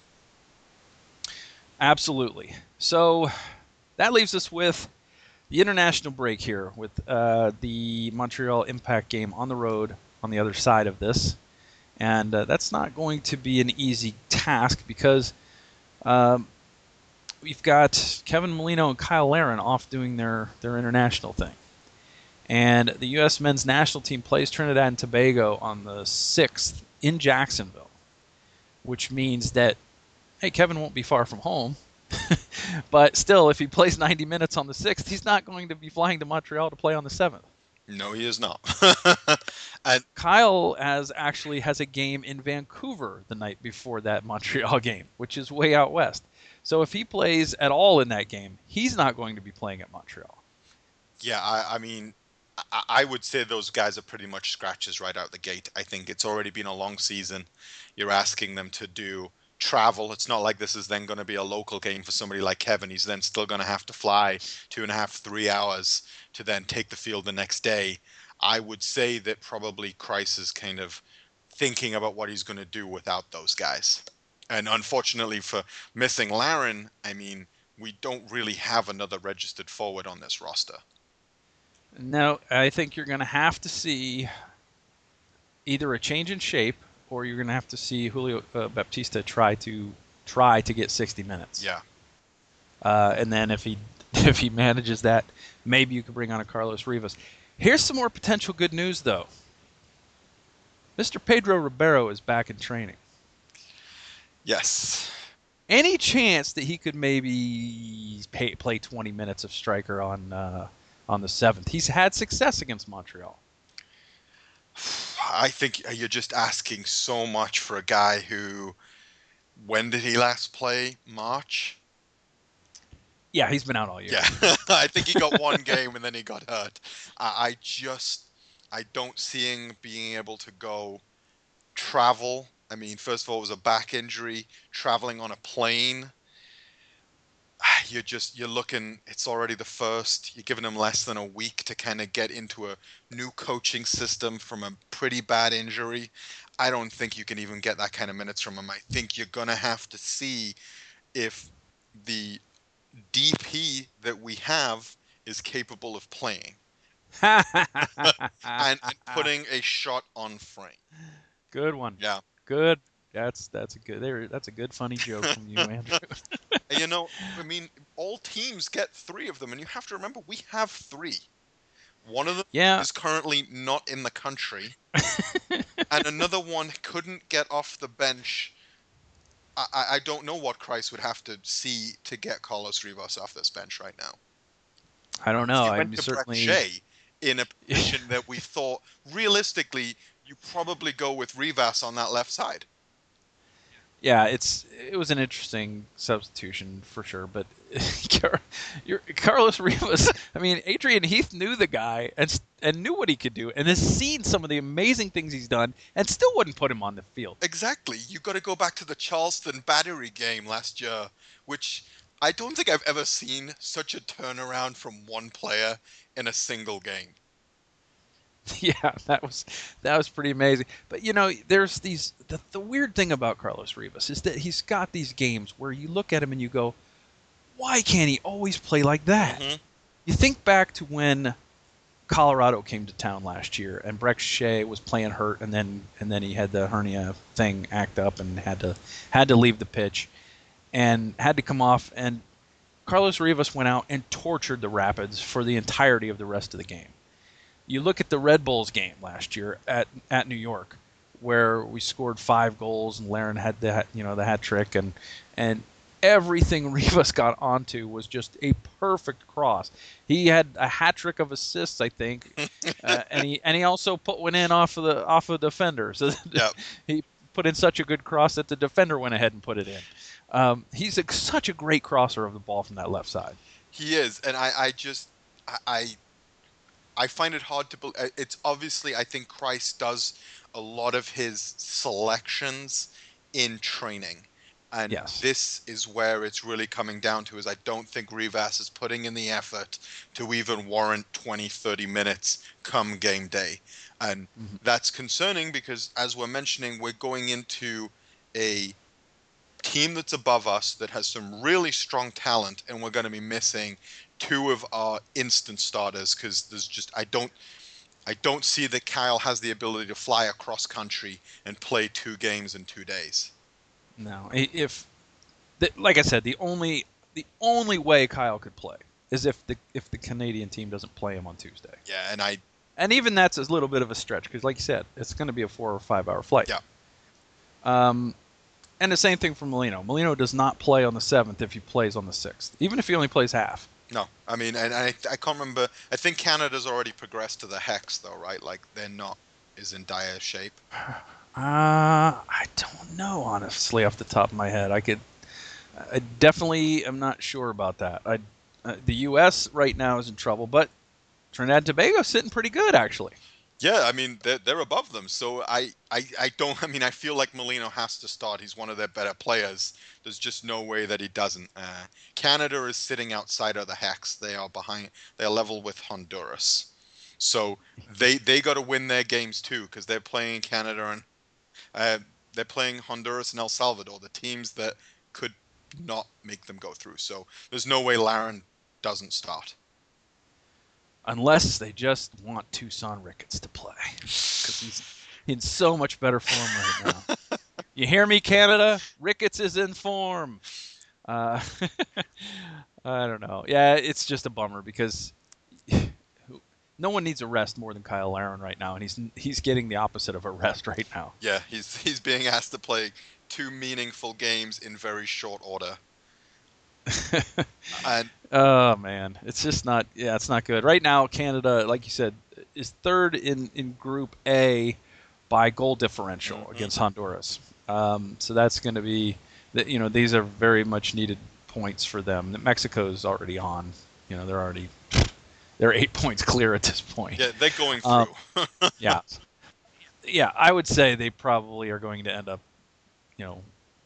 Absolutely. So. That leaves us with the international break here, with uh, the Montreal Impact game on the road on the other side of this. And uh, that's not going to be an easy task because um, we've got Kevin Molino and Kyle Larin off doing their, their international thing. And the U S men's national team plays Trinidad and Tobago on the sixth in Jacksonville, which means that, hey, Kevin won't be far from home. But still, if he plays ninety minutes on the sixth, he's not going to be flying to Montreal to play on the seventh. No, he is not. And Kyle has actually has a game in Vancouver the night before that Montreal game, which is way out west. So if he plays at all in that game, he's not going to be playing at Montreal. Yeah, I, I mean, I, I would say those guys are pretty much scratches right out the gate. I think it's already been a long season. You're asking them to do travel. It's not like this is then going to be a local game for somebody like Kevin. He's then still going to have to fly two and a half, three hours to then take the field the next day. I would say that probably Kreis is kind of thinking about what he's going to do without those guys. And unfortunately for missing Larin, I mean, we don't really have another registered forward on this roster. No, I think you're going to have to see either a change in shape or you're going to have to see Julio uh, Baptista try to try to get sixty minutes. Yeah. Uh, and then if he if he manages that, maybe you could bring on a Carlos Rivas. Here's some more potential good news, though. Mister Pedro Ribeiro is back in training. Yes. Any chance that he could maybe pay, play twenty minutes of striker on uh, on the seventh? He's had success against Montreal. I think you're just asking so much for a guy who, when did he last play? March? Yeah, he's been out all year. Yeah, I think he got one game and then he got hurt. I, I just, I don't see him being able to go travel I mean, first of all, it was a back injury, traveling on a plane. You're just, you're looking, it's already the first. You're giving him less than a week to kind of get into a new coaching system from a pretty bad injury. I don't think you can even get that kind of minutes from him. I think you're going to have to see if the D P that we have is capable of playing and, and putting a shot on frame. Good one. Yeah. Good. That's that's a good there. That's a good funny joke from you, Andrew. And you know, I mean, all teams get three of them, and you have to remember we have three. One of them yeah. is currently not in the country, and another one couldn't get off the bench. I, I don't know what Christ would have to see to get Carlos Rivas off this bench right now. I don't know. He I'm went to certainly Brek Shea in a position that we thought realistically you probably go with Rivas on that left side. Yeah, it's it was an interesting substitution for sure, but you're, Carlos Rivas. I mean, Adrian Heath knew the guy and and knew what he could do, and has seen some of the amazing things he's done, and still wouldn't put him on the field. Exactly. You got to go back to the Charleston Battery game last year, which I don't think I've ever seen such a turnaround from one player in a single game. Yeah, that was that was pretty amazing. But you know, there's these the, the weird thing about Carlos Rivas is that he's got these games where you look at him and you go, why can't he always play like that? Mm-hmm. You think back to when Colorado came to town last year and Brek Shea was playing hurt, and then and then he had the hernia thing act up and had to had to leave the pitch and had to come off, and Carlos Rivas went out and tortured the Rapids for the entirety of the rest of the game. You look at the Red Bulls game last year at, at New York, where we scored five goals and Larin had the you know the hat trick, and and everything Rivas got onto was just a perfect cross. He had a hat trick of assists, I think, uh, and he and he also put one in off of the off of the defender. So yep. He put in such a good cross that the defender went ahead and put it in. Um, he's a, such a great crosser of the ball from that left side. He is, and I, I just I. I I find it hard to believe. It's obviously, I think Christ does a lot of his selections in training. And yes. This is where it's really coming down to, is I don't think Rivas is putting in the effort to even warrant twenty, thirty minutes come game day. And mm-hmm. that's concerning because, as we're mentioning, we're going into a team that's above us that has some really strong talent, and we're going to be missing two of our instant starters because there's just I don't I don't see that Kyle has the ability to fly across country and play two games in two days. No, if like I said, the only the only way Kyle could play is if the if the Canadian team doesn't play him on Tuesday. Yeah, and I and even that's a little bit of a stretch because, like you said, it's going to be a four or five hour flight. Yeah. Um. And the same thing for Molino. Molino does not play on the seventh if he plays on the sixth, even if he only plays half. No, I mean, and I I can't remember. I think Canada's already progressed to the Hex, though, right? Like they're not as in dire shape. Uh, I don't know, honestly, off the top of my head. I could, I definitely am not sure about that. I, uh, the U S right now is in trouble, but Trinidad and Tobago's sitting pretty good, actually. Yeah, I mean, they're, they're above them. So I, I, I don't, I mean, I feel like Molino has to start. He's one of their better players. There's just no way that he doesn't. Uh, Canada is sitting outside of the Hex. They are behind, they're level with Honduras. So they, they got to win their games too, because they're playing Canada and uh, they're playing Honduras and El Salvador, the teams that could not make them go through. So there's no way Larin doesn't start. Unless they just want Toussaint Ricketts to play, because he's in so much better form right now. You hear me, Canada? Ricketts is in form. Uh, I don't know. Yeah, it's just a bummer because no one needs a rest more than Kyle Larin right now, and he's he's getting the opposite of a rest right now. Yeah, he's he's being asked to play two meaningful games in very short order. and oh man, it's just not. Yeah, it's not good right now. Canada, like you said, is third in, in Group A by goal differential mm-hmm. against Honduras. Um, so that's going to be that. You know, these are very much needed points for them. Mexico's already on. You know, they're already they're eight points clear at this point. Yeah, they're going through. um, yeah, yeah. I would say they probably are going to end up you know,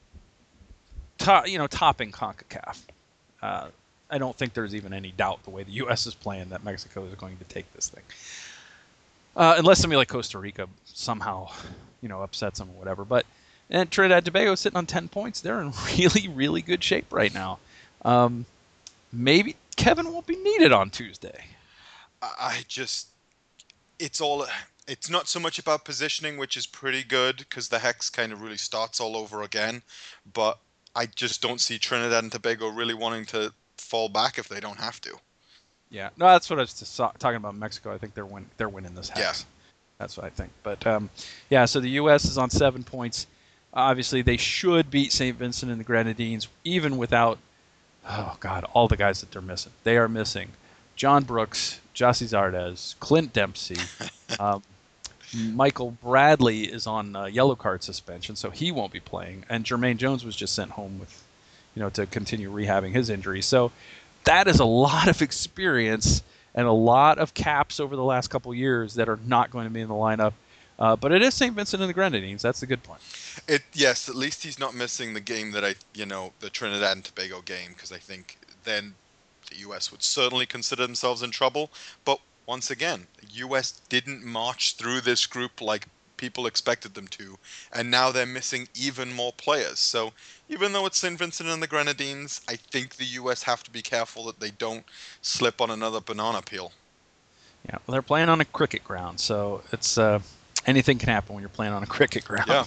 to, you know, topping CONCACAF. Uh, I don't think there's even any doubt the way the U S is playing that Mexico is going to take this thing. Uh, unless somebody like Costa Rica somehow, you know, upsets them or whatever. But and Trinidad and Tobago sitting on ten points. They're in really, really good shape right now. Um, maybe Kevin won't be needed on Tuesday. I just, it's all, it's not so much about positioning, which is pretty good because the Hex kind of really starts all over again. But I just don't see Trinidad and Tobago really wanting to fall back if they don't have to. Yeah, no, that's what I was just talking about. Mexico, I think they're win they're winning this Hex. Yeah. That's what I think. But um, yeah, so the U S is on seven points. Obviously, they should beat Saint Vincent and the Grenadines, even without, oh God, all the guys that they're missing. They are missing John Brooks, Jossie Zardes, Clint Dempsey. um, Michael Bradley is on uh, yellow card suspension, so he won't be playing. And Jermaine Jones was just sent home with, you know, to continue rehabbing his injury. So that is a lot of experience and a lot of caps over the last couple years that are not going to be in the lineup. Uh, but it is Saint Vincent and the Grenadines. That's the good point. It yes, at least he's not missing the game that I, you know, the Trinidad and Tobago game, because I think then the U S would certainly consider themselves in trouble. But once again, the U S didn't march through this group like people expected them to, and now they're missing even more players. So even though it's Saint Vincent and the Grenadines, I think the U S have to be careful that they don't slip on another banana peel. Yeah, well, they're playing on a cricket ground, so it's uh, anything can happen when you're playing on a cricket ground. Yeah.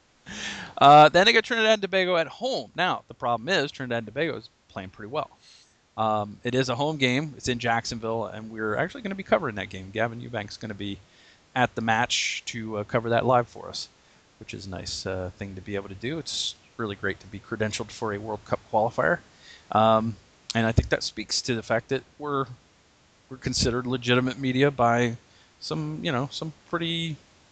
Uh, then they got Trinidad and Tobago at home. Now, the problem is Trinidad and Tobago is playing pretty well. Um, it is a home game. It's in Jacksonville, and we're actually going to be covering that game. Gavin Eubank's going to be at the match to uh, cover that live for us, which is a nice uh, thing to be able to do. It's really great to be credentialed for a World Cup qualifier. Um, and I think that speaks to the fact that we're we're considered legitimate media by some, you know, some pretty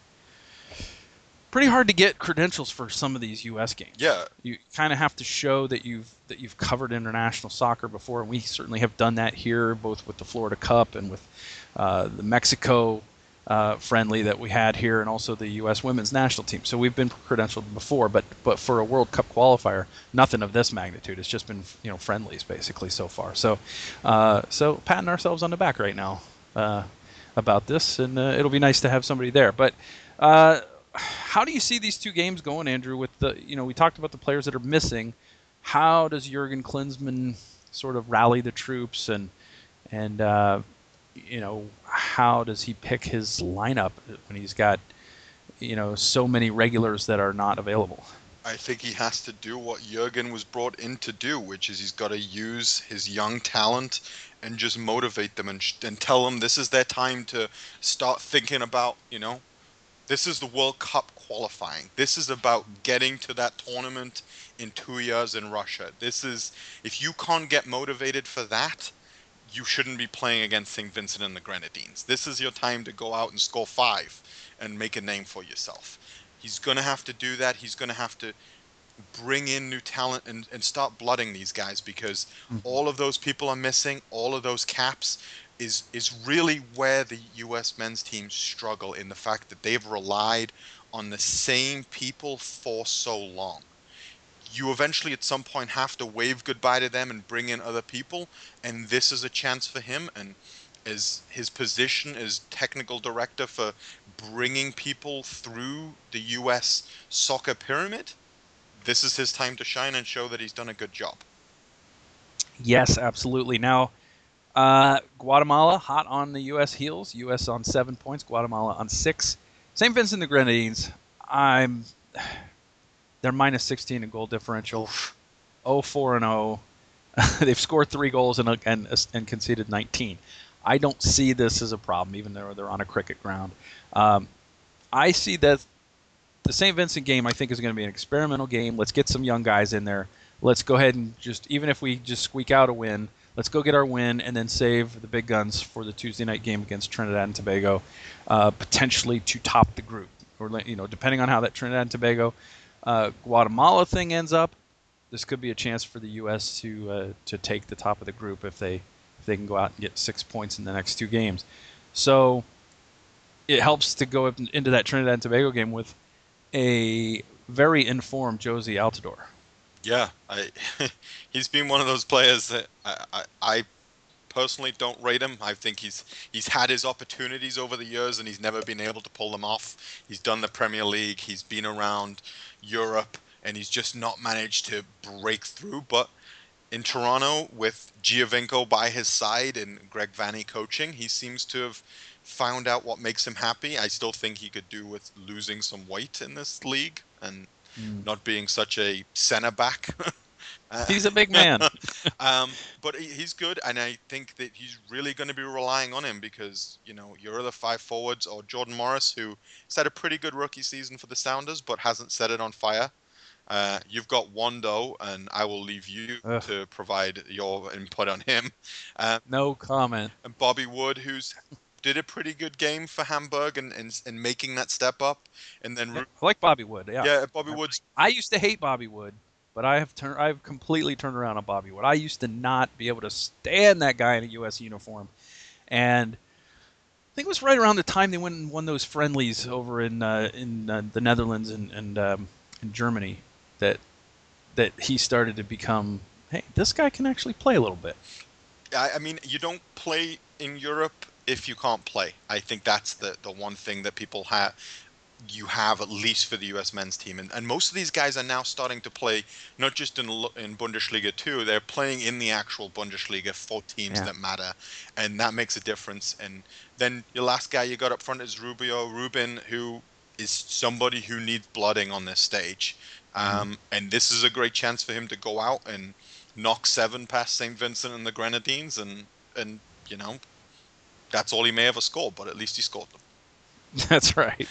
pretty hard to get credentials for some of these U S games. Yeah. You kind of have to show that you've that you've covered international soccer before, and we certainly have done that here, both with the Florida Cup and with uh, the Mexico uh, friendly that we had here, and also the U S women's national team. So we've been credentialed before, but but for a World Cup qualifier, nothing of this magnitude. It's just been, you know, friendlies basically so far. So uh, so patting ourselves on the back right now uh, about this, and uh, it'll be nice to have somebody there. But uh, how do you see these two games going, Andrew? With the, you know, we talked about the players that are missing. How does Jurgen Klinsmann sort of rally the troops, and and uh, you know, how does he pick his lineup when he's got, you know, so many regulars that are not available? I think he has to do what Jurgen was brought in to do, which is he's got to use his young talent and just motivate them and, sh- and tell them this is their time to start thinking about, you know, this is the World Cup qualifying. This is about getting to that tournament in two years in Russia. This is, if you can't get motivated for that, you shouldn't be playing against Saint Vincent and the Grenadines. This is your time to go out and score five and make a name for yourself. He's going to have to do that. He's going to have to bring in new talent and, and start blooding these guys, because mm-hmm. all of those people are missing. All of those caps is is really where the U S men's teams struggle, in the fact that they've relied on the same people for so long. You eventually at some point have to wave goodbye to them and bring in other people, and this is a chance for him. And as his position as technical director for bringing people through the U S soccer pyramid, this is his time to shine and show that he's done a good job. Yes, absolutely. Now, uh, Guatemala hot on the U S heels. U S on seven points, Guatemala on six. Saint Vincent and the Grenadines, I'm... they're minus sixteen in goal differential, oh four and oh. They've scored three goals and, and and conceded nineteen. I don't see this as a problem, even though they're on a cricket ground. Um, I see that the Saint Vincent game, I think, is going to be an experimental game. Let's get some young guys in there. Let's go ahead and just, even if we just squeak out a win, let's go get our win and then save the big guns for the Tuesday night game against Trinidad and Tobago, uh, potentially to top the group. Or, you know, depending on how that Trinidad and Tobago uh, Guatemala thing ends up, this could be a chance for the U S to uh, to take the top of the group if they if they can go out and get six points in the next two games. So it helps to go up into that Trinidad and Tobago game with a very informed Josie Altidore. Yeah, I he's been one of those players that I, I, I personally don't rate him. I think he's he's had his opportunities over the years and he's never been able to pull them off. He's done the Premier League, he's been around Europe, and he's just not managed to break through. But in Toronto, with Giovinco by his side and Greg Vanney coaching, he seems to have found out what makes him happy. I still think he could do with losing some weight in this league and Mm. not being such a center back. Uh, He's a big man. um, but he- he's good, and I think that he's really going to be relying on him because, you know, your other five forwards, or Jordan Morris, who has had a pretty good rookie season for the Sounders, but hasn't set it on fire. Uh, you've got Wando, and I will leave you Ugh. to provide your input on him. Uh, No comment. and Bobby Wood, who's did a pretty good game for Hamburg and, and, and making that step up. And then, Yeah, I like Bobby Wood. Yeah. yeah, Bobby Wood's I used to hate Bobby Wood, but I have turned. I've completely turned around on Bobby Wood. I used to not be able to stand that guy in a U S uniform, and I think it was right around the time they went and won those friendlies over in uh, in uh, the Netherlands and and um, in Germany that that he started to become. Hey, this guy can actually play a little bit. I, I mean, you don't play in Europe if you can't play. I think that's the, the one thing that people have. You have at least for the U S men's team, and, and most of these guys are now starting to play not just in in Bundesliga two. They're playing in the actual Bundesliga for teams Yeah. that matter, and that makes a difference. And then your last guy you got up front is Rubio Rubin, who is somebody who needs blooding on this stage. Mm-hmm. Um, and this is a great chance for him to go out and knock seven past Saint Vincent and the Grenadines, and and you know that's all he may ever score, but at least he scored them. That's right.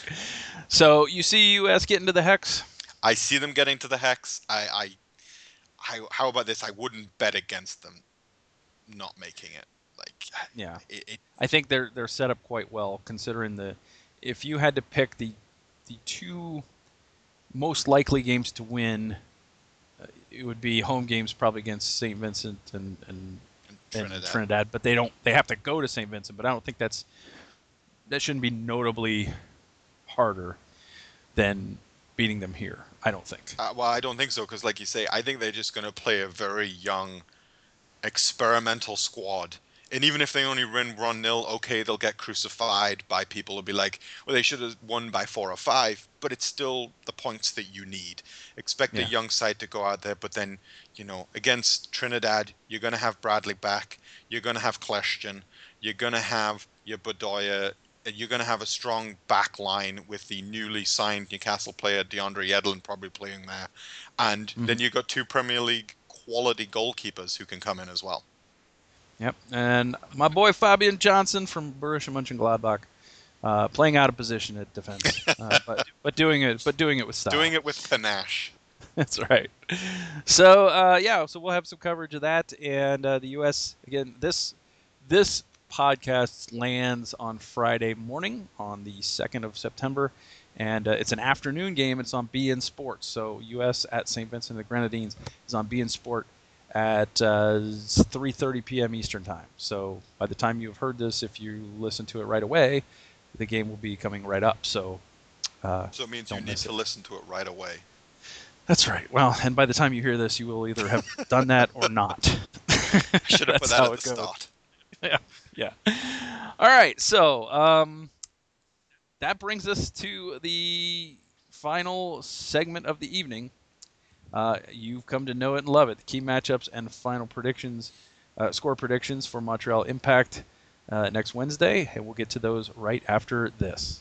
So you see U S getting to the Hex? I see them getting to the Hex. I, I, I how about this? I wouldn't bet against them not making it. Like, Yeah. it, it I think they're they're set up quite well considering the if you had to pick the the two most likely games to win, uh, it would be home games probably against Saint Vincent and and, and Trinidad. Trinidad. But they don't they have to go to Saint Vincent. But I don't think that's that shouldn't be notably harder than beating them here. I don't think. Uh, well, I don't think so because, like you say, I think they're just going to play a very young, experimental squad. And even if they only win one nil, okay, they'll get crucified by people who'll be like, well, they should have won by four or five, but it's still the points that you need. Expect Yeah. a young side to go out there, but then, you know, against Trinidad, you're going to have Bradley back, you're going to have Kleshton, you're going to have your Bedoya, you're going to have a strong back line with the newly signed Newcastle player DeAndre Yedlin probably playing there. And Mhm. then you've got two Premier League quality goalkeepers who can come in as well. Yep. And my boy Fabian Johnson from Borussia Mönchengladbach, uh, playing out of position at defense, uh, but but doing it but doing it with style. Doing it with panache. That's right. So uh, yeah, so we'll have some coverage of that, and uh, the U S again. This this podcast lands on Friday morning on the second of September, and uh, it's an afternoon game. It's on B N Sports. So U S at Saint Vincent and the Grenadines is on B N Sport at uh, three thirty p.m. Eastern time. So by the time you've heard this, if you listen to it right away, the game will be coming right up. So. Uh, So it means you Don't need miss to it. listen to it right away. That's right. Well, and by the time you hear this, you will either have done that or not. I should have put That's that how at it the goes. start. Yeah, yeah. All right, so um, that brings us to the final segment of the evening. Uh, you've come to know it and love it. The key matchups and final predictions, uh, score predictions for Montreal Impact uh, next Wednesday, and we'll get to those right after this.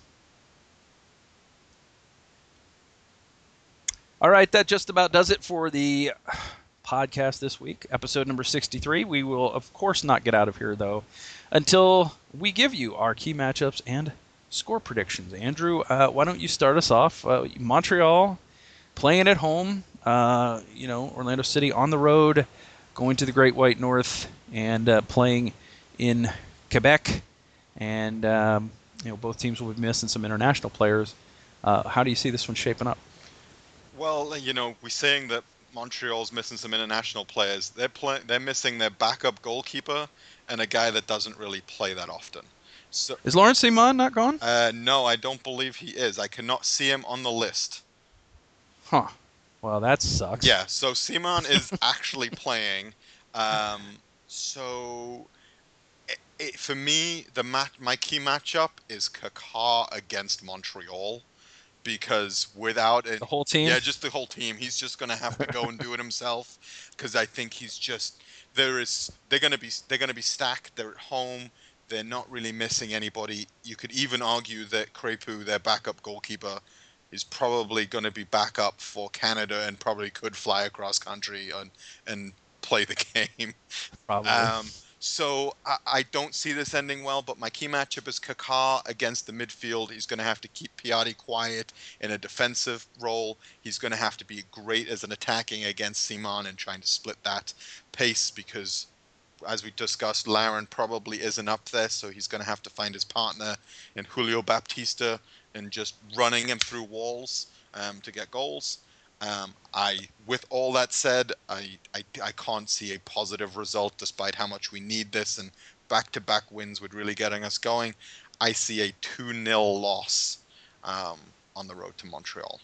All right, that just about does it for the podcast this week, episode number sixty-three. We will, of course, not get out of here, though, until we give you our key matchups and score predictions. Andrew, uh, why don't you start us off? Uh, Montreal playing at home, uh, you know, Orlando City on the road, going to the Great White North, and uh, playing in Quebec. And, um, you know, both teams will be missing some international players. Uh, how do you see this one shaping up? Well, you know, we're saying that Montreal's missing some international players. They're play- they're missing their backup goalkeeper and a guy that doesn't really play that often. So, Is Lawrence Simon not gone? uh, no, I don't believe he is. I cannot see him on the list. Huh. Well, that sucks. Yeah, so Simon is actually playing. Um, so it, it, for me, the match, my key matchup is Kaká against Montreal because without it, The whole team. yeah, just the whole team, he's just gonna have to go and do it himself because I think he's just there is they're gonna be they're gonna be stacked. They're at home. They're not really missing anybody. You could even argue that Crepeau, their backup goalkeeper, is probably going to be back up for Canada and probably could fly across country and and play the game. Probably. Um, so I, I don't see this ending well, but my key matchup is Kaká against the midfield. He's going to have to keep Piatti quiet in a defensive role. He's going to have to be great as an attacking against Simon and trying to split that pace because, as we discussed, Larin probably isn't up there, so he's going to have to find his partner in Julio Baptista and just running him through walls um, to get goals. Um, I, with all that said, I, I, I can't see a positive result despite how much we need this, and back-to-back wins would really getting us going. I see a two nil loss um, on the road to Montreal.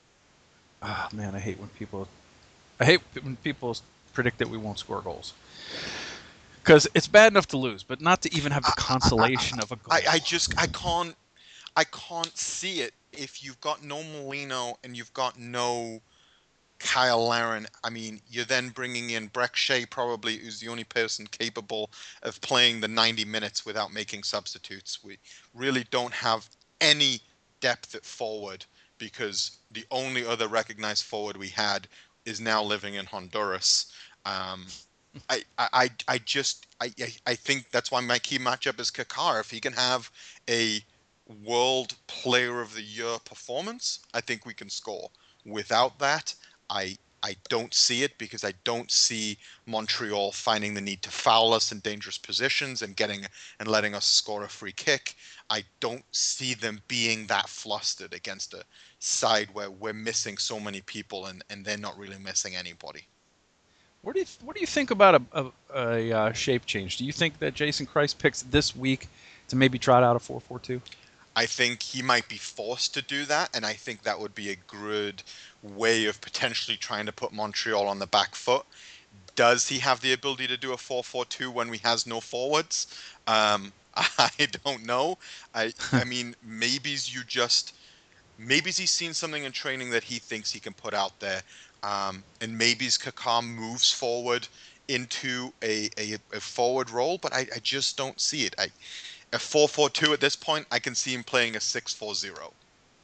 Oh, man, I hate when people, I hate when people predict that we won't score goals. Because it's bad enough to lose, but not to even have the consolation I, I, of a goal. I, I just, I can't, I can't see it if you've got no Molino and you've got no Kyle Larin. I mean, you're then bringing in Brek Shea, probably, who's the only person capable of playing the ninety minutes without making substitutes. We really don't have any depth at forward because the only other recognized forward we had is now living in Honduras. Um, I, I, I just I, I think that's why my key matchup is Kaká. If he can have a World Player of the Year performance, I think we can score. Without that, I I don't see it because I don't see Montreal finding the need to foul us in dangerous positions and getting and letting us score a free kick. I don't see them being that flustered against a side where we're missing so many people and, and they're not really missing anybody. What do you What do you think about a, a, a uh, shape change? Do you think that Jason Kreis picks this week to maybe trot out a four four two? I think he might be forced to do that, and I think that would be a good way of potentially trying to put Montreal on the back foot. Does he have the ability to do a four four two when we has no forwards? Um, I don't know. I I mean, maybe you just maybe he's seen something in training that he thinks he can put out there, um, and maybe Kaká moves forward into a, a, a forward role, but I, I just don't see it. I a four four two at this point, I can see him playing a six four zero.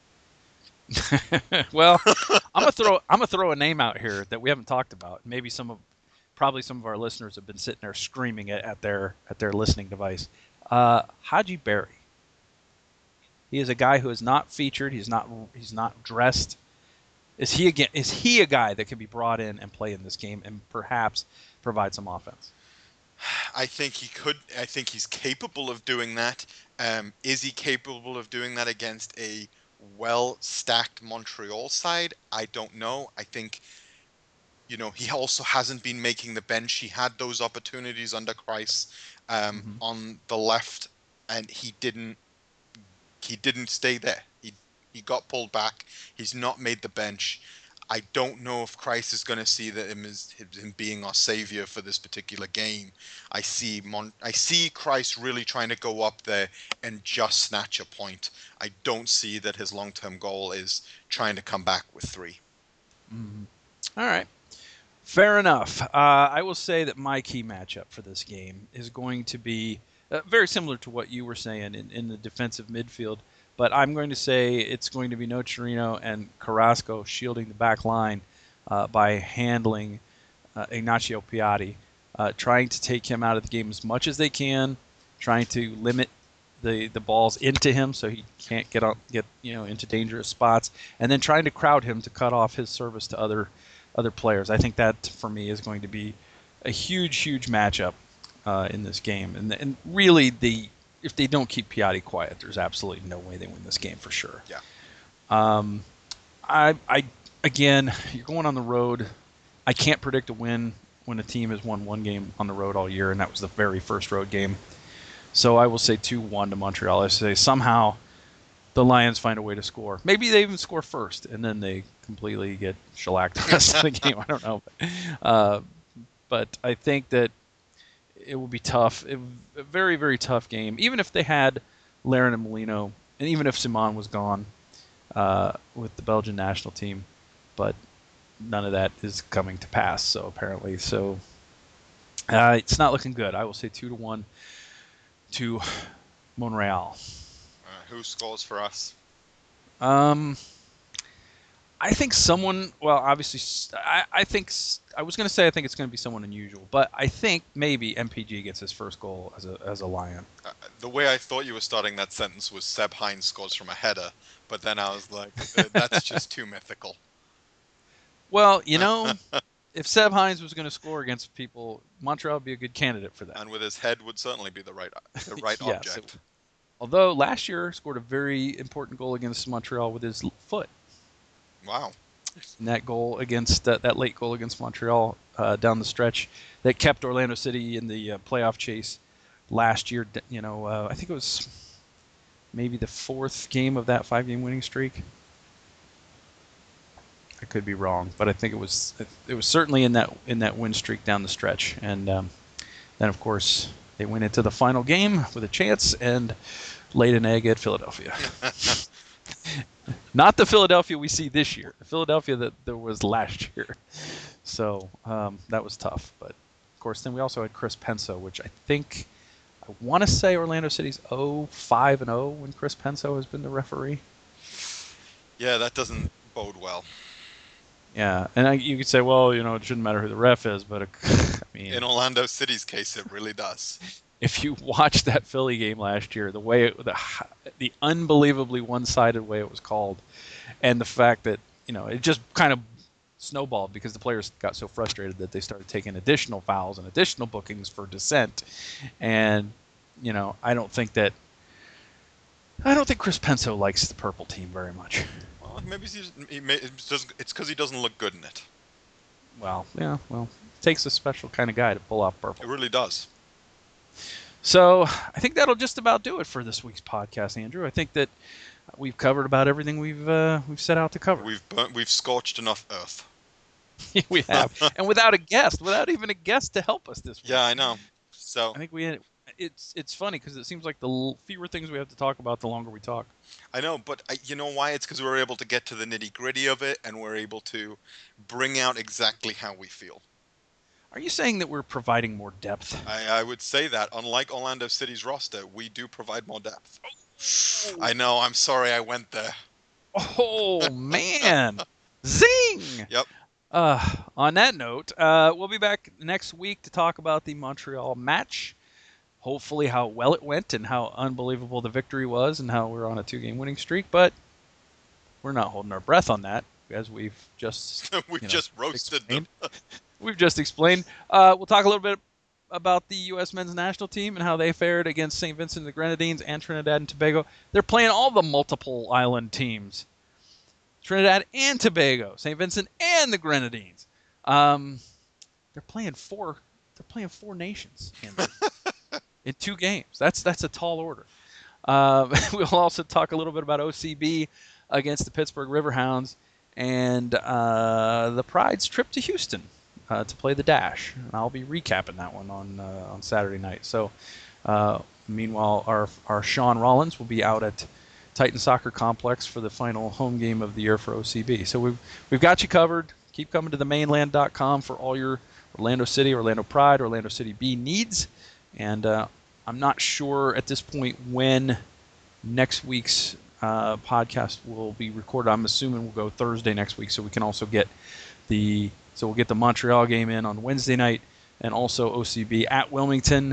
Well, I'm gonna throw I'm gonna throw a name out here that we haven't talked about. Maybe some of probably some of our listeners have been sitting there screaming it at their at their listening device. Uh, Haji Berry. He is a guy who is not featured. He's not he's not dressed. Is he again? Is he a guy that can be brought in and play in this game and perhaps provide some offense? I think he could. I think he's capable of doing that. Um, is he capable of doing that against a well-stacked Montreal side? I don't know. I think, you know, he also hasn't been making the bench. He had those opportunities under Kreis um, Mm-hmm. on the left, and he didn't. He didn't stay there. He he got pulled back. He's not made the bench. I don't know if Kreis is going to see that him as him being our savior for this particular game. I see Mon- I see Kreis really trying to go up there and just snatch a point. I don't see that his long-term goal is trying to come back with three. Mm-hmm. All right. Fair enough. Uh, I will say that my key matchup for this game is going to be uh, very similar to what you were saying in, in the defensive midfield, but I'm going to say it's going to be Nocerino and Carrasco shielding the back line uh, by handling uh, Ignacio Piatti, uh, trying to take him out of the game as much as they can, trying to limit the, the balls into him so he can't get on, get you know into dangerous spots, and then trying to crowd him to cut off his service to other other players. I think that for me is going to be a huge, huge matchup uh, in this game, and and really the if they don't keep Piatti quiet, there's absolutely no way they win this game for sure. Yeah. Um, I I again, you're going on the road. I can't predict a win when a team has won one game on the road all year, and that was the very first road game. So I will say two one to Montreal. I say somehow the Lions find a way to score. Maybe they even score first, and then they completely get shellacked the rest of the game. I don't know. Uh, but I think that it will be tough. It, a very, very tough game. Even if they had Larin and Molino, and even if Simon was gone uh, with the Belgian national team. But none of that is coming to pass, so apparently. So uh, it's not looking good. I will say two to one to Montreal. Uh, who scores for us? Um, I think someone. Well, obviously, I, I think I was going to say I think it's going to be someone unusual, but I think maybe M P G gets his first goal as a as a Lion. Uh, the way I thought you were starting that sentence was Seb Hines scores from a header, but then I was like, that's just too mythical. Well, you know, if Seb Hines was going to score against people, Montreal would be a good candidate for that. And with his head would certainly be the right the right yes, object. It, although last year scored a very important goal against Montreal with his foot. Wow. And that goal against that, that late goal against Montreal uh, down the stretch that kept Orlando City in the uh, playoff chase last year. You know, uh, I think it was maybe the fourth game of that five-game winning streak. I could be wrong, but I think it was it was certainly in that in that win streak down the stretch. And um, then, of course, they went into the final game with a chance and laid an egg at Philadelphia. Not the Philadelphia we see this year. The Philadelphia that there was last year. So um, that was tough. But, of course, then we also had Chris Penso, which I think I want to say Orlando City's oh five and oh when Chris Penso has been the referee. Yeah, that doesn't bode well. Yeah, and I, you could say, well, you know, it shouldn't matter who the ref is, but it, I mean, in Orlando City's case, it really does. If you watched that Philly game last year, the way it, the the unbelievably one-sided way it was called, and the fact that you know it just kind of snowballed because the players got so frustrated that they started taking additional fouls and additional bookings for dissent, and you know I don't think that I don't think Chris Penso likes the purple team very much. Well, maybe he's, he may, it's because he doesn't look good in it. Well, yeah, well, it takes a special kind of guy to pull off purple. It really does. So I think that'll just about do it for this week's podcast, Andrew. I think that we've covered about everything we've uh, we've set out to cover. We've burnt, we've scorched enough earth. We have, and without a guest, without even a guest to help us this week. Yeah, I know. So I think we it's it's funny because it seems like the fewer things we have to talk about, the longer we talk. I know, but I, you know why? It's because we're able to get to the nitty gritty of it, and we're able to bring out exactly how we feel. Are you saying that we're providing more depth? I, I would say that. Unlike Orlando City's roster, we do provide more depth. Oh. I know. I'm sorry I went there. Oh, man. Zing! Yep. Uh, on that note, uh, we'll be back next week to talk about the Montreal match. Hopefully how well it went and how unbelievable the victory was and how we're on a two-game winning streak. But we're not holding our breath on that, as we've just We've you know, just roasted explained. them. We've just explained. Uh, we'll talk a little bit about the U S men's national team and how they fared against Saint Vincent and the Grenadines and Trinidad and Tobago. They're playing all the multiple island teams. Trinidad and Tobago, Saint Vincent and the Grenadines. Um, they're playing four. They're playing four nations in two games. That's that's a tall order. Uh, we'll also talk a little bit about O C B against the Pittsburgh Riverhounds and uh, the Pride's trip to Houston uh, to play the Dash. And I'll be recapping that one on uh, on Saturday night. So, uh, meanwhile, our our Sean Rollins will be out at Titan Soccer Complex for the final home game of the year for O C B. So we've we've got you covered. Keep coming to the mainland dot com for all your Orlando City, Orlando Pride, Orlando City B needs. And uh, I'm not sure at this point when next week's uh, podcast will be recorded. I'm assuming we'll go Thursday next week, so we can also get the so we'll get the Montreal game in on Wednesday night, and also O C B at Wilmington,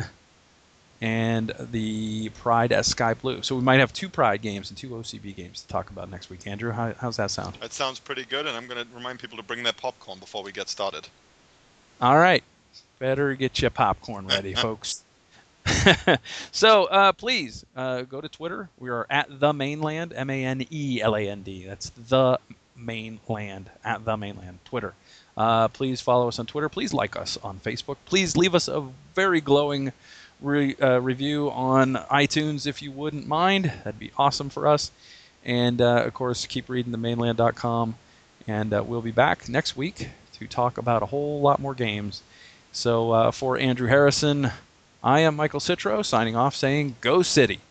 and the Pride at Sky Blue. So we might have two Pride games and two O C B games to talk about next week. Andrew, how, how's that sound? That sounds pretty good, and I'm going to remind people to bring their popcorn before we get started. All right. Better get your popcorn ready, folks. So uh, please uh, go to Twitter. We are at The Mainland, M A N E L A N D. That's The Mainland, at The Mainland, Twitter. Uh, please follow us on Twitter. Please like us on Facebook. Please leave us a very glowing re- uh, review on iTunes if you wouldn't mind. That'd be awesome for us. And, uh, of course, keep reading the mainland dot com. And uh, we'll be back next week to talk about a whole lot more games. So uh, for Andrew Harrison, I am Michael Citro signing off saying, Go City.